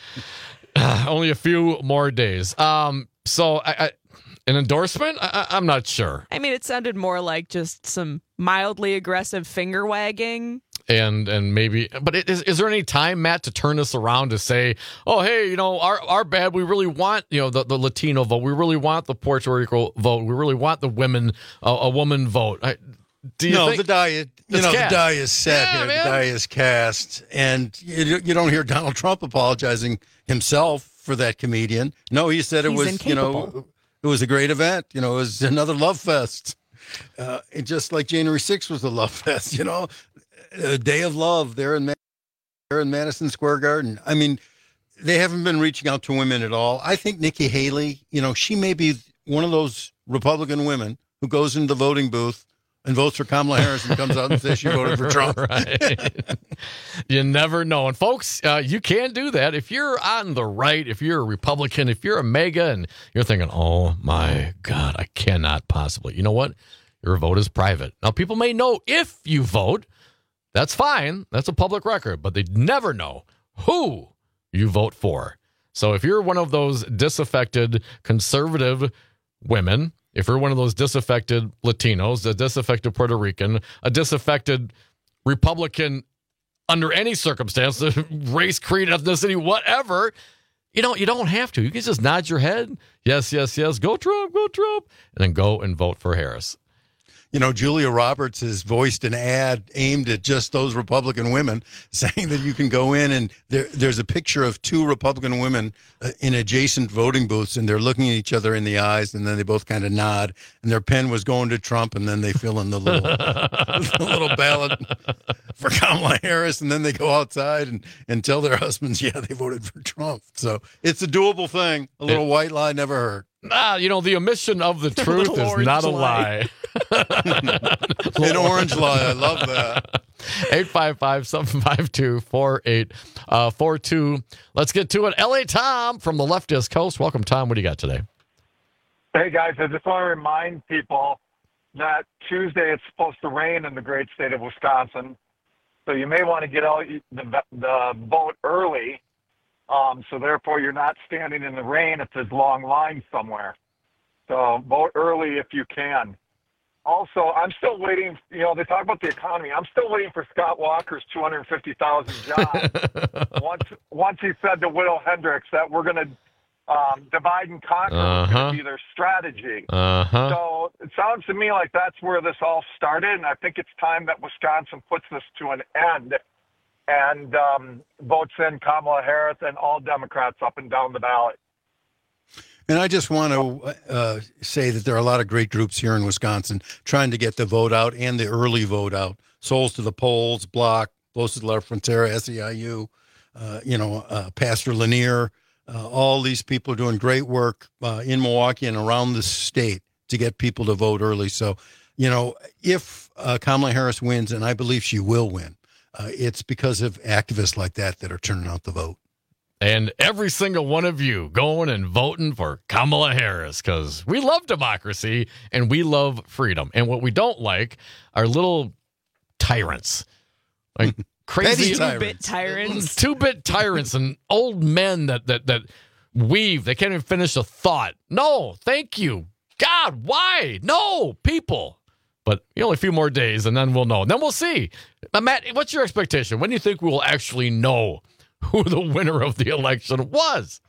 Only a few more days. Um, so I, I, an endorsement? I, I, I'm not sure. I mean, it sounded more like just some mildly aggressive finger wagging. And and maybe, but it, is is there any time, Matt, to turn this around to say, oh, hey, you know, our our bad. We really want, you know, the, the Latino vote. We really want the Puerto Rico vote. We really want the women, uh, a woman vote. I, do you no, think the die, you it's know, cast? the die is set Yeah, here. man. The die is cast, and you, you don't hear Donald Trump apologizing himself for that comedian. No, he said it He's was, incapable. you know, it was a great event. You know, it was another love fest. Uh, and just like January sixth was a love fest, you know, a day of love there in, Ma- there in Madison Square Garden. I mean, they haven't been reaching out to women at all. I think Nikki Haley, you know, she may be one of those Republican women who goes into the voting booth and votes for Kamala Harris and comes out and says she voted for Trump. Right. You never know. And folks, uh, you can do that. If you're on the right, if you're a Republican, if you're a MAGA and you're thinking, oh my God, I cannot possibly. You know what? Your vote is private. Now, people may know if you vote. That's fine. That's a public record. But they never know who you vote for. So if you're one of those disaffected conservative women, if you're one of those disaffected Latinos, a disaffected Puerto Rican, a disaffected Republican under any circumstance, race, creed, ethnicity, whatever, you don't, you don't have to. You can just nod your head. Yes, yes, yes. Go Trump, go Trump. And then go and vote for Harris. You know, Julia Roberts has voiced an ad aimed at just those Republican women, saying that you can go in and there, there's a picture of two Republican women uh, in adjacent voting booths, and they're looking at each other in the eyes, and then they both kind of nod, and their pen was going to Trump, and then they fill in the little the little ballot for Kamala Harris, and then they go outside and, and tell their husbands, yeah, they voted for Trump. So it's a doable thing. A little It- white lie never hurt. Ah, you know, the omission of the truth is not a lie. An orange lie. I love that. eight five five, seven five two, four eight four two. Let's get to it. L A Tom from the leftist coast. Welcome, Tom. What do you got today? Hey, guys. I just want to remind people that Tuesday it's supposed to rain in the great state of Wisconsin. So you may want to get out the, the vote early. Um, so therefore, you're not standing in the rain if there's long lines somewhere. So vote early if you can. Also, I'm still waiting. You know, they talk about the economy. I'm still waiting for Scott Walker's two hundred fifty thousand jobs. once, once he said to Will Hendricks that we're going to um, divide and conquer uh-huh. was going to be their strategy. Uh-huh. So it sounds to me like that's where this all started, and I think it's time that Wisconsin puts this to an end and um, votes in Kamala Harris and all Democrats up and down the ballot. And I just want to uh, say that there are a lot of great groups here in Wisconsin trying to get the vote out and the early vote out. Souls to the Polls, Block, Voces de la Frontera, S E I U, uh, you know, uh, Pastor Lanier. Uh, all these people are doing great work uh, in Milwaukee and around the state to get people to vote early. So, you know, if uh, Kamala Harris wins, and I believe she will win, uh, it's because of activists like that that are turning out the vote. And every single one of you going and voting for Kamala Harris, because we love democracy and we love freedom. And what we don't like are little tyrants, like crazy two-bit tyrants, two-bit tyrants, and old men that that that weave. They can't even finish a thought. No, thank you, God. Why? No, people. But you know, only a few more days, and then we'll know. And then we'll see. Now, Matt, what's your expectation? When do you think we will actually know who the winner of the election was?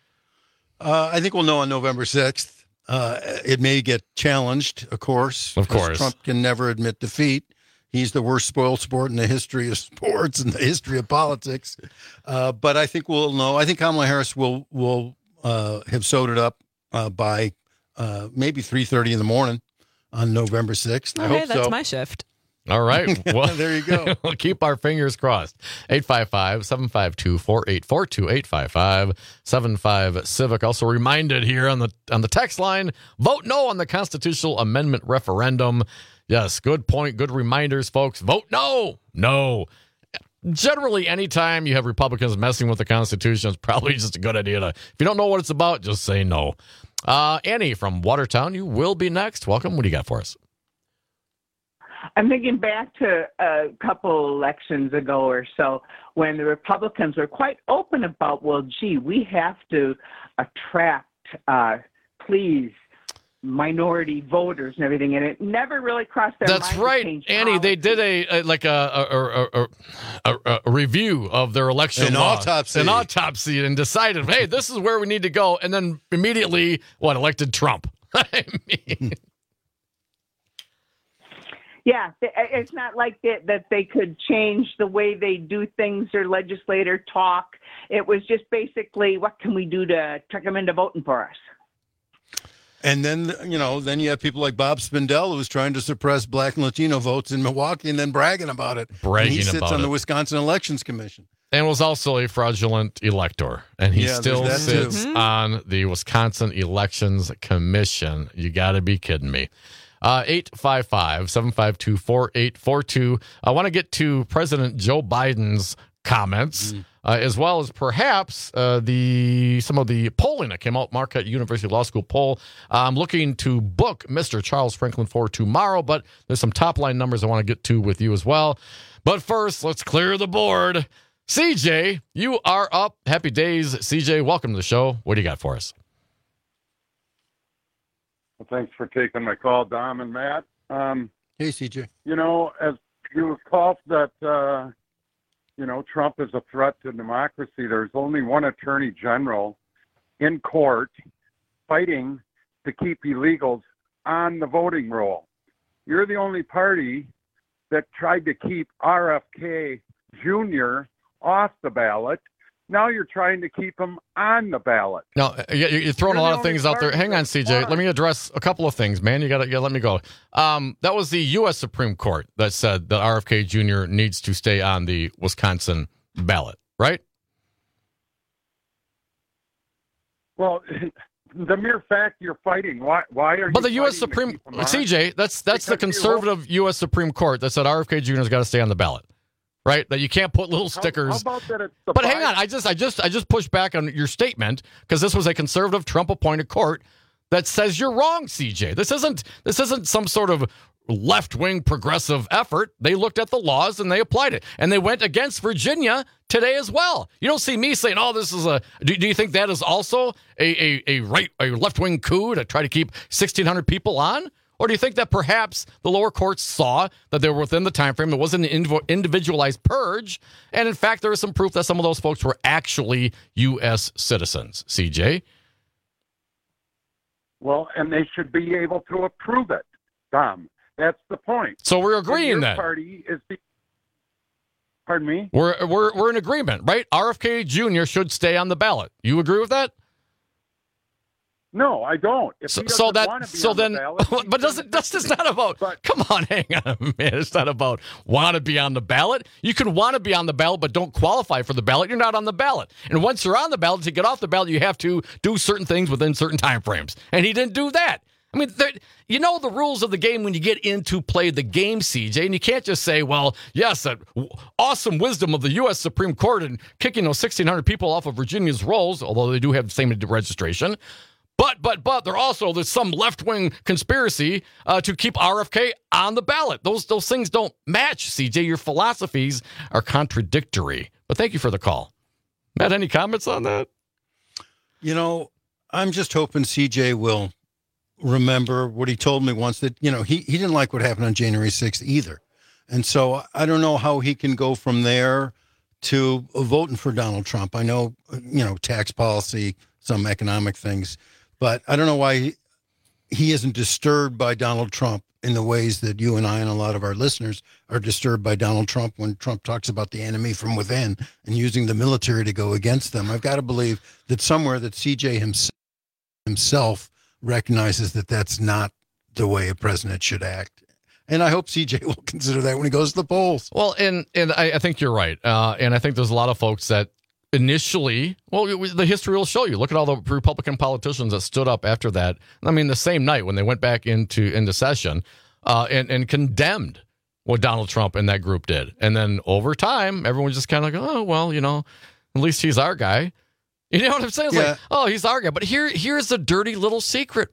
Uh, I think we'll know on November sixth. Uh, it may get challenged, of course. Of course. Trump can never admit defeat. He's the worst spoiled sport in the history of sports and the history of politics. Uh, but I think we'll know. I think Kamala Harris will will uh, have sewed it up uh, by uh, maybe three thirty in the morning on November sixth. I Okay, hope that's so. my shift. All right. Well, there you go. We'll keep our fingers crossed. eight five five, seven five two, four eight four two, eight five five, seven five Civic. Also reminded here on the on the text line, vote no on the constitutional amendment referendum. Yes, good point. Good reminders, folks. Vote no. No. Generally, anytime you have Republicans messing with the Constitution, it's probably just a good idea to, if you don't know what it's about, just say no. Uh, Annie from Watertown, you will be next. Welcome. What do you got for us? I'm thinking back to a couple elections ago or so when the Republicans were quite open about, well, gee, we have to attract, uh, please, minority voters and everything, and it never really crossed their That's mind. right, to change Annie. policy. They did a, a like a a, a, a a review of their election An law. autopsy. an autopsy, and decided, hey, this is where we need to go, and then immediately, what, elected Trump? I mean, Yeah, it's not like that, that they could change the way they do things or legislate or talk. It was just basically, what can we do to trick them into voting for us? And then, you know, then you have people like Bob Spindell, who's trying to suppress black and Latino votes in Milwaukee and then bragging about it. Bragging and he sits about on it. the Wisconsin Elections Commission. and was also a fraudulent elector, and he Yeah, still there's that too. sits Mhm. on the Wisconsin Elections Commission. You got to be kidding me. Uh, eight five five, seven five two, four eight four two. I want to get to President Joe Biden's comments, Mm. uh, as well as perhaps uh, the some of the polling that came out, Marquette University Law School poll. I'm looking to book Mister Charles Franklin for tomorrow, but there's some top-line numbers I want to get to with you as well. But first, let's clear the board. C J, you are up. Happy days, C J. Welcome to the show. What do you got for us? Well, thanks for taking my call, Dom and Matt. Um, hey, C J. You know, as you called that, uh, you know, Trump is a threat to democracy, there's only one attorney general in court fighting to keep illegals on the voting roll. You're the only party that tried to keep R F K Junior off the ballot. Now you're trying to keep him on the ballot. Now, you're throwing You're a lot the of things only out there. party Hang on, that's C J. fine. Let me address a couple of things, man. You got to let me go. Um, that was the U S Supreme Court that said that R F K Junior needs to stay on the Wisconsin ballot, right? Well, the mere fact you're fighting, why why are But you the U S fighting to Supreme keep them on? C J, that's that's the Because you conservative U S Supreme Court that said R F K Junior's got to stay on the ballot, right? That you can't put little stickers. How, how about that? It's the But hang Biden- on, I just I just I just pushed back on your statement because this was a conservative Trump appointed court that says you're wrong, C J. This isn't this isn't some sort of left-wing progressive effort. They looked at the laws and they applied it. And they went against Virginia today as well. You don't see me saying, oh, this is a... Do, do you think that is also a, a, a right a left-wing coup to try to keep sixteen hundred people on? Or do you think that perhaps the lower courts saw that they were within the time frame, there wasn't an indiv- individualized purge, and in fact, there is some proof that some of those folks were actually U S citizens, C J? Well, and they should be able to approve it, Tom. That's the point. So we're And agreeing your then. Party is the, pardon me? We're we're we're in agreement, right? R F K Junior should stay on the ballot. You agree with that? No, I don't. If So, he so doesn't wanna that be so on the then, ballot, he but doesn't this is not about? Come on, hang on a minute. It's not about want to be on the ballot. You can want to be on the ballot, but don't qualify for the ballot. You're not on the ballot. And once you're on the ballot, to get off the ballot, you have to do certain things within certain time frames. And he didn't do that. I mean, there- you know the rules of the game when you get into play the game, C J, and you can't just say, well, yes, that w- awesome wisdom of the U S Supreme Court and kicking those sixteen hundred people off of Virginia's rolls, although they do have the same registration. But, but, but, there also, there's some left-wing conspiracy uh, to keep R F K on the ballot. Those those things don't match, C J. Your philosophies are contradictory. But thank you for the call. Matt, any comments on that? You know, I'm just hoping C J will remember what he told me once, that, you know, he, he didn't like what happened on January sixth either. And so I don't know how he can go from there to voting for Donald Trump. I know, you know, tax policy, some economic things, but I don't know why he, he isn't disturbed by Donald Trump in the ways that you and I and a lot of our listeners are disturbed by Donald Trump when Trump talks about the enemy from within and using the military to go against them. I've got to believe that somewhere that C J himself, himself recognizes that that's not the way a president should act. And I hope C J will consider that when he goes to the polls. Well, and and I, I think you're right. Uh, and I think there's a lot of folks that initially, well, it, the history will show you. Look at all the Republican politicians that stood up after that. I mean, the same night when they went back into into session uh, and, and condemned what Donald Trump and that group did. And then over time, everyone just kind of like, oh, well, you know, at least he's our guy. You know what I'm saying? It's Yeah. like, oh, he's our guy. But here, here's the dirty little secret.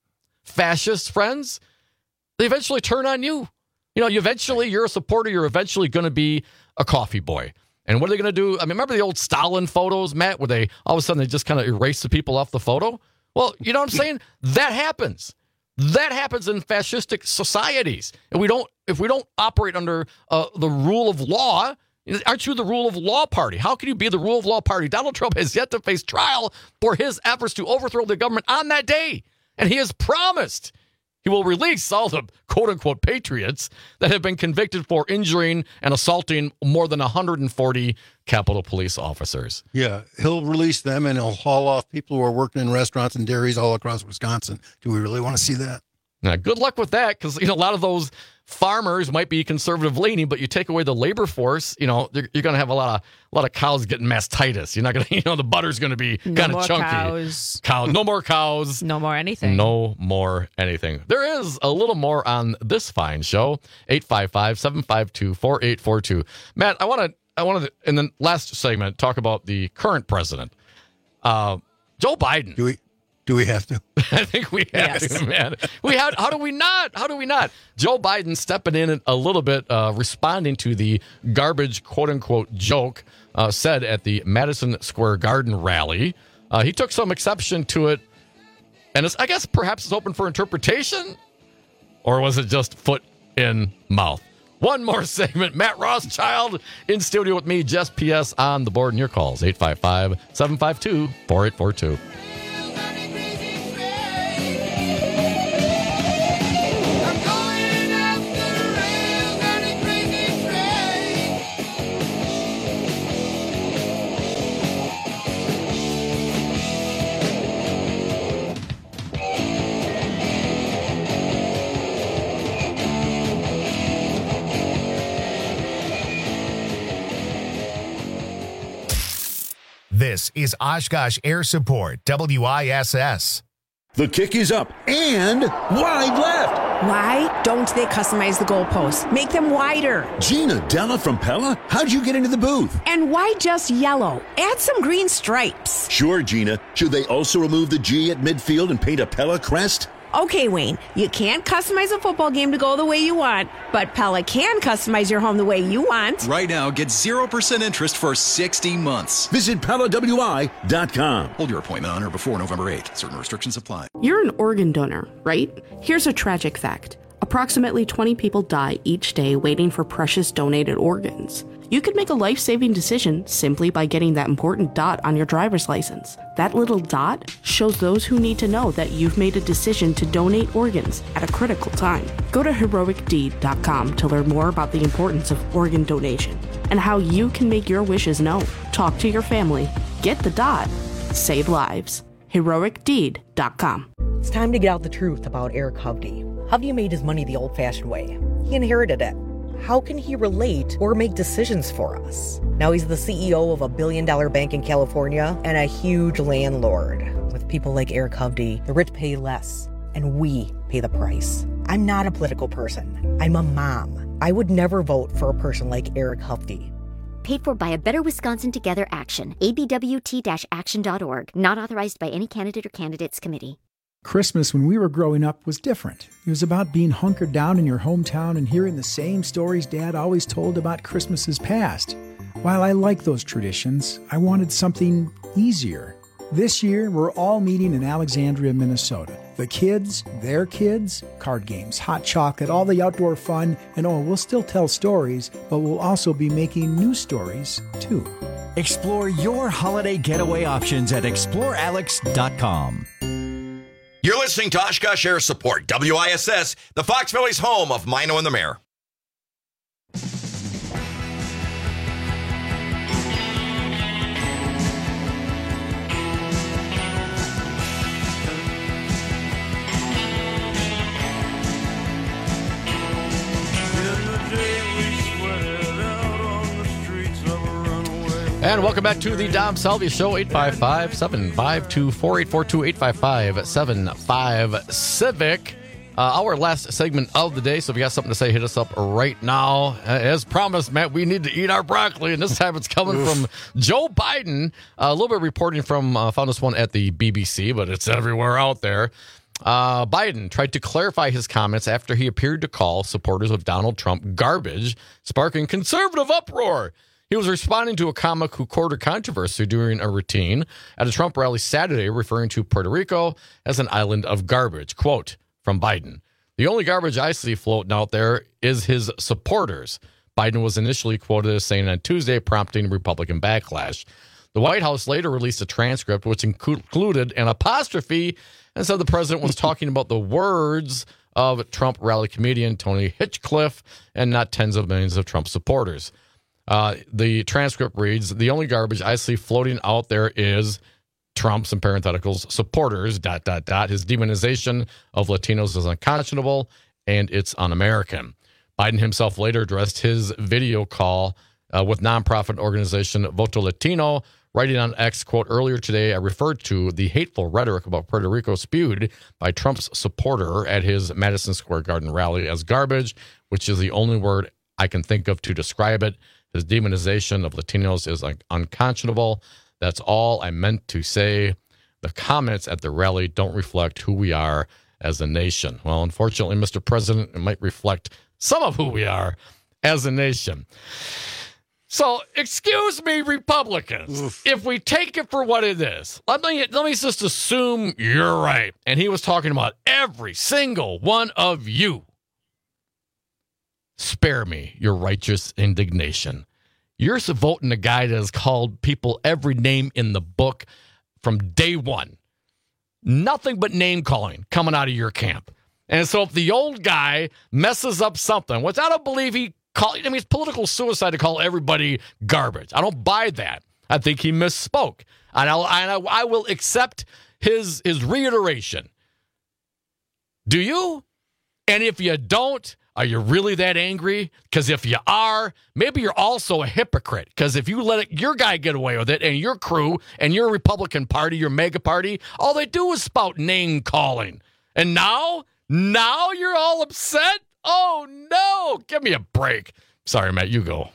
Fascist friends, they eventually turn on you. You know, you eventually, you're a supporter, you're eventually going to be a coffee boy. And what are they going to do? I mean, remember the old Stalin photos, Matt, where they all of a sudden they just kind of erase the people off the photo? Well, you know what I'm saying? That happens. That happens in fascistic societies. And we don't, if we don't operate under uh, the rule of law, aren't you the rule of law party? How can you be the rule of law party? Donald Trump has yet to face trial for his efforts to overthrow the government on that day. And he has promised he will release all the quote-unquote patriots that have been convicted for injuring and assaulting more than one hundred forty Capitol Police officers. Yeah, he'll release them and he'll haul off people who are working in restaurants and dairies all across Wisconsin. Do we really want to see that? Now, good luck with that, because you know a lot of those farmers might be conservative leaning, but you take away the labor force, you know you're, you're going to have a lot of a lot of cows getting mastitis. You're not going to, you know, the butter's going to be No kind more of chunky. cows. Cow, no more cows. No more anything. No more anything. There is a little more on this fine show. eight five five, seven five two, four eight four two. Matt, I want to, I want to, in the last segment, talk about the current president, uh, Joe Biden. Do we? Do we have to? I think we have Yes. to, man. We have, how do we not? How do we not? Joe Biden stepping in a little bit, uh, responding to the garbage, quote-unquote, joke uh, said at the Madison Square Garden rally. Uh, he took some exception to it, and it's, I guess perhaps it's open for interpretation, or was it just foot in mouth? One more segment. Matt Rothschild in studio with me, Jess P S on the board, and your calls, eight five five, seven five two, four eight four two. This This is Oshkosh Air Support, W I S S. The kick is up and wide left. Why don't they customize the goalposts? Make them wider. Gina Della from Pella, how'd you get into the booth? And why just yellow? Add some green stripes. Sure, Gina. Should they also remove the G at midfield and paint a Pella crest? Okay, Wayne, you can't customize a football game to go the way you want, but Pella can customize your home the way you want. Right now, get zero percent interest for sixty months. Visit Pella W I dot com. Hold your appointment on or before November eighth. Certain restrictions apply. You're an organ donor, right? Here's a tragic fact. Approximately twenty people die each day waiting for precious donated organs. You could make a life-saving decision simply by getting that important dot on your driver's license. That little dot shows those who need to know that you've made a decision to donate organs at a critical time. Go to heroic deed dot com to learn more about the importance of organ donation and how you can make your wishes known. Talk to your family. Get the dot. Save lives. heroic deed dot com. It's time to get out the truth about Eric Hovde. Hovde made his money the old-fashioned way. He inherited it. How can he relate or make decisions for us? Now he's the C E O of a billion-dollar bank in California and a huge landlord. With people like Eric Hovde, the rich pay less, and we pay the price. I'm not a political person. I'm a mom. I would never vote for a person like Eric Hovde. Paid for by a Better Wisconsin Together Action, A B W T action dot org. Not authorized by any candidate or candidates committee. Christmas when we were growing up was different. It was about being hunkered down in your hometown and hearing the same stories Dad always told about Christmases past. While I like those traditions, I wanted something easier. This year, we're all meeting in Alexandria, Minnesota. The kids, their kids, card games, hot chocolate, all the outdoor fun, and oh, we'll still tell stories, but we'll also be making new stories, too. Explore your holiday getaway options at explore alex dot com. You're listening to Oshkosh Air Support, W I S S, the Fox Valley's home of Mino and the Mayor. And welcome back to the Dom Salvia Show, eight five five, seven five two, four eight four two, eight five five, seven five, Civic. Uh, our last segment of the day, so if you got something to say, hit us up right now. Uh, as promised, Matt, we need to eat our broccoli, and this time it's coming from Joe Biden. Uh, a little bit of reporting from, uh, found this one at the B B C, but it's everywhere out there. Uh, Biden tried to clarify his comments after he appeared to call supporters of Donald Trump garbage, sparking conservative uproar. He was responding to a comic who courted controversy during a routine at a Trump rally Saturday, referring to Puerto Rico as an island of garbage. Quote from Biden, "The only garbage I see floating out there is his supporters." Biden was initially quoted as saying on Tuesday, prompting Republican backlash. The White House later released a transcript which included an apostrophe and said the president was talking about the words of Trump rally comedian Tony Hinchcliffe and not tens of millions of Trump supporters. Uh, the transcript reads, "The only garbage I see floating out there is Trump's," in parentheticals, "supporters, dot, dot, dot. His demonization of Latinos is unconscionable and it's un-American." Biden himself later addressed his video call uh, with nonprofit organization Voto Latino, writing on X, quote, "Earlier today, I referred to the hateful rhetoric about Puerto Rico spewed by Trump's supporter at his Madison Square Garden rally as garbage, which is the only word I can think of to describe it. His demonization of Latinos is un- unconscionable. That's all I meant to say. The comments at the rally don't reflect who we are as a nation." Well, unfortunately, Mister President, it might reflect some of who we are as a nation. So, excuse me, Republicans, Oof. if we take it for what it is, let me, let me just assume you're right. And he was talking about every single one of you. Spare me your righteous indignation. You're voting a guy that has called people every name in the book from day one. Nothing but name calling coming out of your camp. And so if the old guy messes up something, which I don't believe he called, I mean, it's political suicide to call everybody garbage. I don't buy that. I think he misspoke. And, I'll, and I, I will accept his, his reiteration. Do you? And if you don't, Are you really that angry? Because if you are, maybe you're also a hypocrite. Because if you let it, your guy get away with it and your crew and your Republican Party, your mega party, all they do is spout name calling. And now, now you're all upset? Oh, no. Give me a break. Sorry, Matt, you go.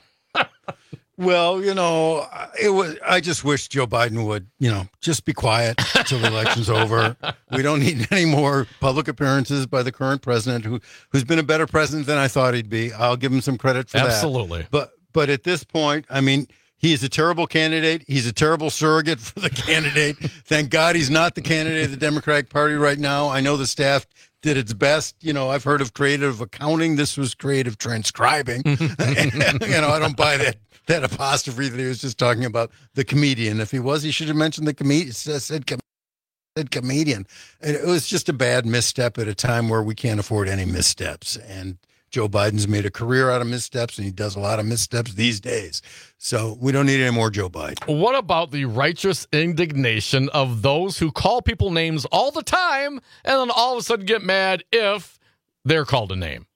Well, you know, it was. I just wish Joe Biden would, you know, just be quiet until the election's over. We don't need any more public appearances by the current president, who who's been a better president than I thought he'd be. I'll give him some credit for Absolutely. that. But but at this point, I mean, he is a terrible candidate. He's a terrible surrogate for the candidate. Thank God he's not the candidate of the Democratic Party right now. I know the staff did its best. You know, I've heard of creative accounting. This was creative transcribing. And, you know, I don't buy that. That apostrophe that he was just talking about, the comedian. If he was, he should have mentioned the comedian. Said, com- said comedian. And it was just a bad misstep at a time where we can't afford any missteps. And Joe Biden's made a career out of missteps, and he does a lot of missteps these days. So we don't need any more Joe Biden. What about the righteous indignation of those who call people names all the time and then all of a sudden get mad if they're called a name?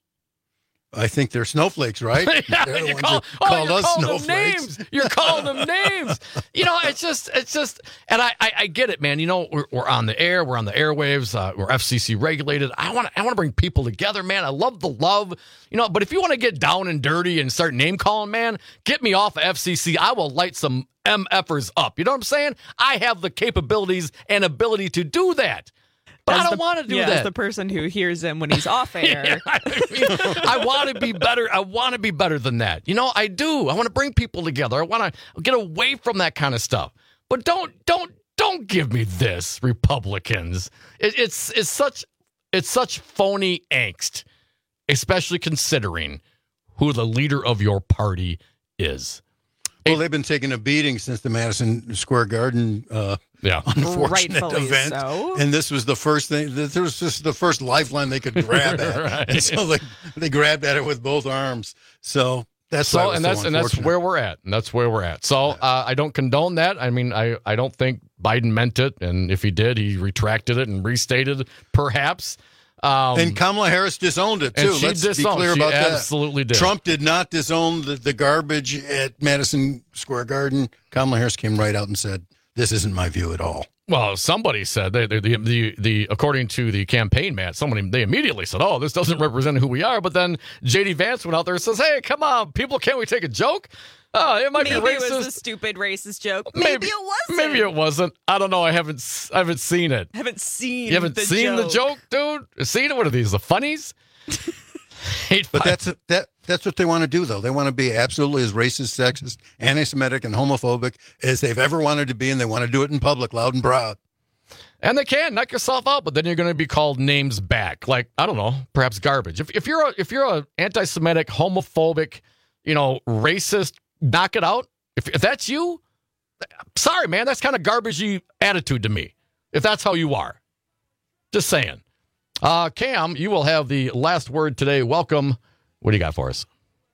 I think they're snowflakes, right? Yeah, they're the you ones call, who oh, called you're us calling them snowflakes. names. You're calling them names. You know, it's just, it's just, and I, I, I get it, man. You know, we're, we're on the air, we're on the airwaves, uh, we're F C C regulated. I want, I want to bring people together, man. I love the love, you know. But if you want to get down and dirty and start name calling, man, get me off of F C C. I will light some M Fers up. You know what I'm saying? I have the capabilities and ability to do that. But As I don't the, want to do yeah, that. As the person who hears him when he's off air. Yeah, I, mean, I want to be better. I want to be better than that. You know, I do. I want to bring people together. I want to get away from that kind of stuff. But don't, don't, don't give me this, Republicans. It, it's, it's such, it's such phony angst, especially considering who the leader of your party is. Well, they've been taking a beating since the Madison Square Garden uh, yeah. unfortunate Rightfully event. so. And this was the first thing. This was just the first lifeline they could grab at. Right. And so they, they grabbed at it with both arms. So that's why it so was and so that's and that's unfortunate. where we're at. And that's where we're at. So uh, I don't condone that. I mean, I, I don't think Biden meant it. And if he did, he retracted it and restated perhaps. Um, and Kamala Harris disowned it, too. And she Let's disowned. be clear She about that. absolutely did. Trump did not disown the, the garbage at Madison Square Garden. Kamala Harris came right out and said, this isn't my view at all. Well, somebody said they, they, the the the according to the campaign, Matt, somebody they immediately said, "Oh, this doesn't represent who we are." But then J D Vance went out there and says, "Hey, come on, people, can't we take a joke? Oh, it might Maybe be it racist. was a stupid racist joke. Maybe, Maybe, it wasn't. Maybe it wasn't. I don't know. I haven't I haven't seen it. haven't seen. You haven't the seen joke. the joke, dude? Seen it? What are these? The funnies? Eight, But five. that's that. That's what they want to do, though. They want to be absolutely as racist, sexist, anti-Semitic, and homophobic as they've ever wanted to be, and they want to do it in public, loud and proud. And they can knock yourself out, but then you're going to be called names back, like I don't know, perhaps garbage. If if you're a, if you're a anti-Semitic, homophobic, you know, racist, knock it out. If if that's you, sorry, man, that's kind of garbagey attitude to me. If that's how you are, just saying. Uh, Cam, you will have the last word today. Welcome. What do you got for us?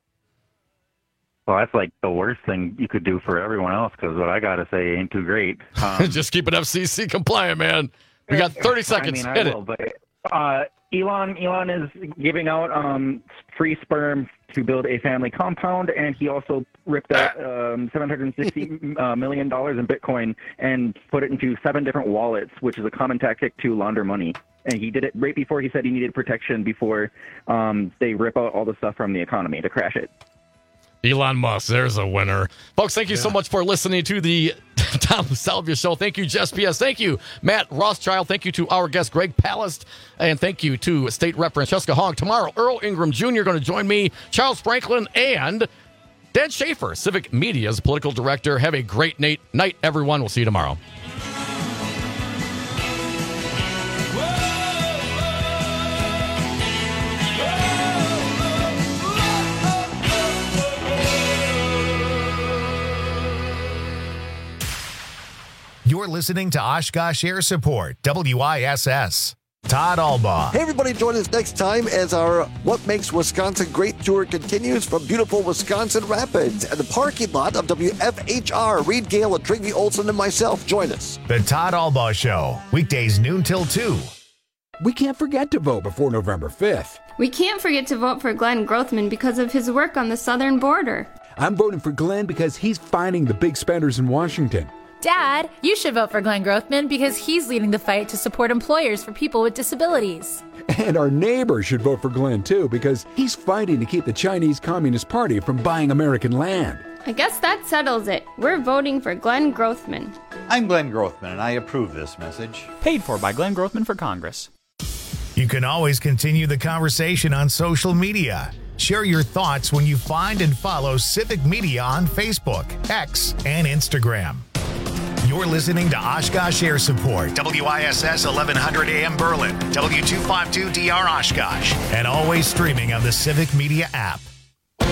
Well, that's like the worst thing you could do for everyone else, because what I got to say ain't too great. Um, Just keep it F C C compliant, man. We got thirty seconds. I mean, Hit I it. will, but uh, Elon Elon is giving out um, free sperm to build a family compound, and he also ripped out um, seven hundred sixty uh, million dollars in Bitcoin and put it into seven different wallets, which is a common tactic to launder money. And he did it right before he said he needed protection before um, they rip out all the stuff from the economy to crash it. Elon Musk, there's a winner. Folks, thank you yeah. so much for listening to the Tom Salvia Show. Thank you, Jess P S. Thank you, Matt Rothschild. Thank you to our guest, Greg Palast. And thank you to State Rep Francesca Hong. Tomorrow, Earl Ingram Junior going to join me, Charles Franklin, and Dan Schaefer, Civic Media's political director. Have a great night, everyone. We'll see you tomorrow. You're listening to Oshkosh Air Support, W I S S. Todd Albaugh. Hey, everybody, join us next time as our What Makes Wisconsin Great tour continues from beautiful Wisconsin Rapids at the parking lot of W F H R. Reed Gale, Trigby Olson, and myself. Join us. The Todd Albaugh Show, weekdays noon till two. We can't forget to vote before November fifth. We can't forget to vote for Glenn Grothman because of his work on the southern border. I'm voting for Glenn because he's finding the big spenders in Washington. Dad, you should vote for Glenn Grothman because he's leading the fight to support employers for people with disabilities. And our neighbor should vote for Glenn, too, because he's fighting to keep the Chinese Communist Party from buying American land. I guess that settles it. We're voting for Glenn Grothman. I'm Glenn Grothman, and I approve this message. Paid for by Glenn Grothman for Congress. You can always continue the conversation on social media. Share your thoughts when you find and follow Civic Media on Facebook, X, and Instagram. You're listening to Oshkosh Air Support, W I S S eleven hundred A M Berlin, W two fifty-two D R Oshkosh, and always streaming on the Civic Media app.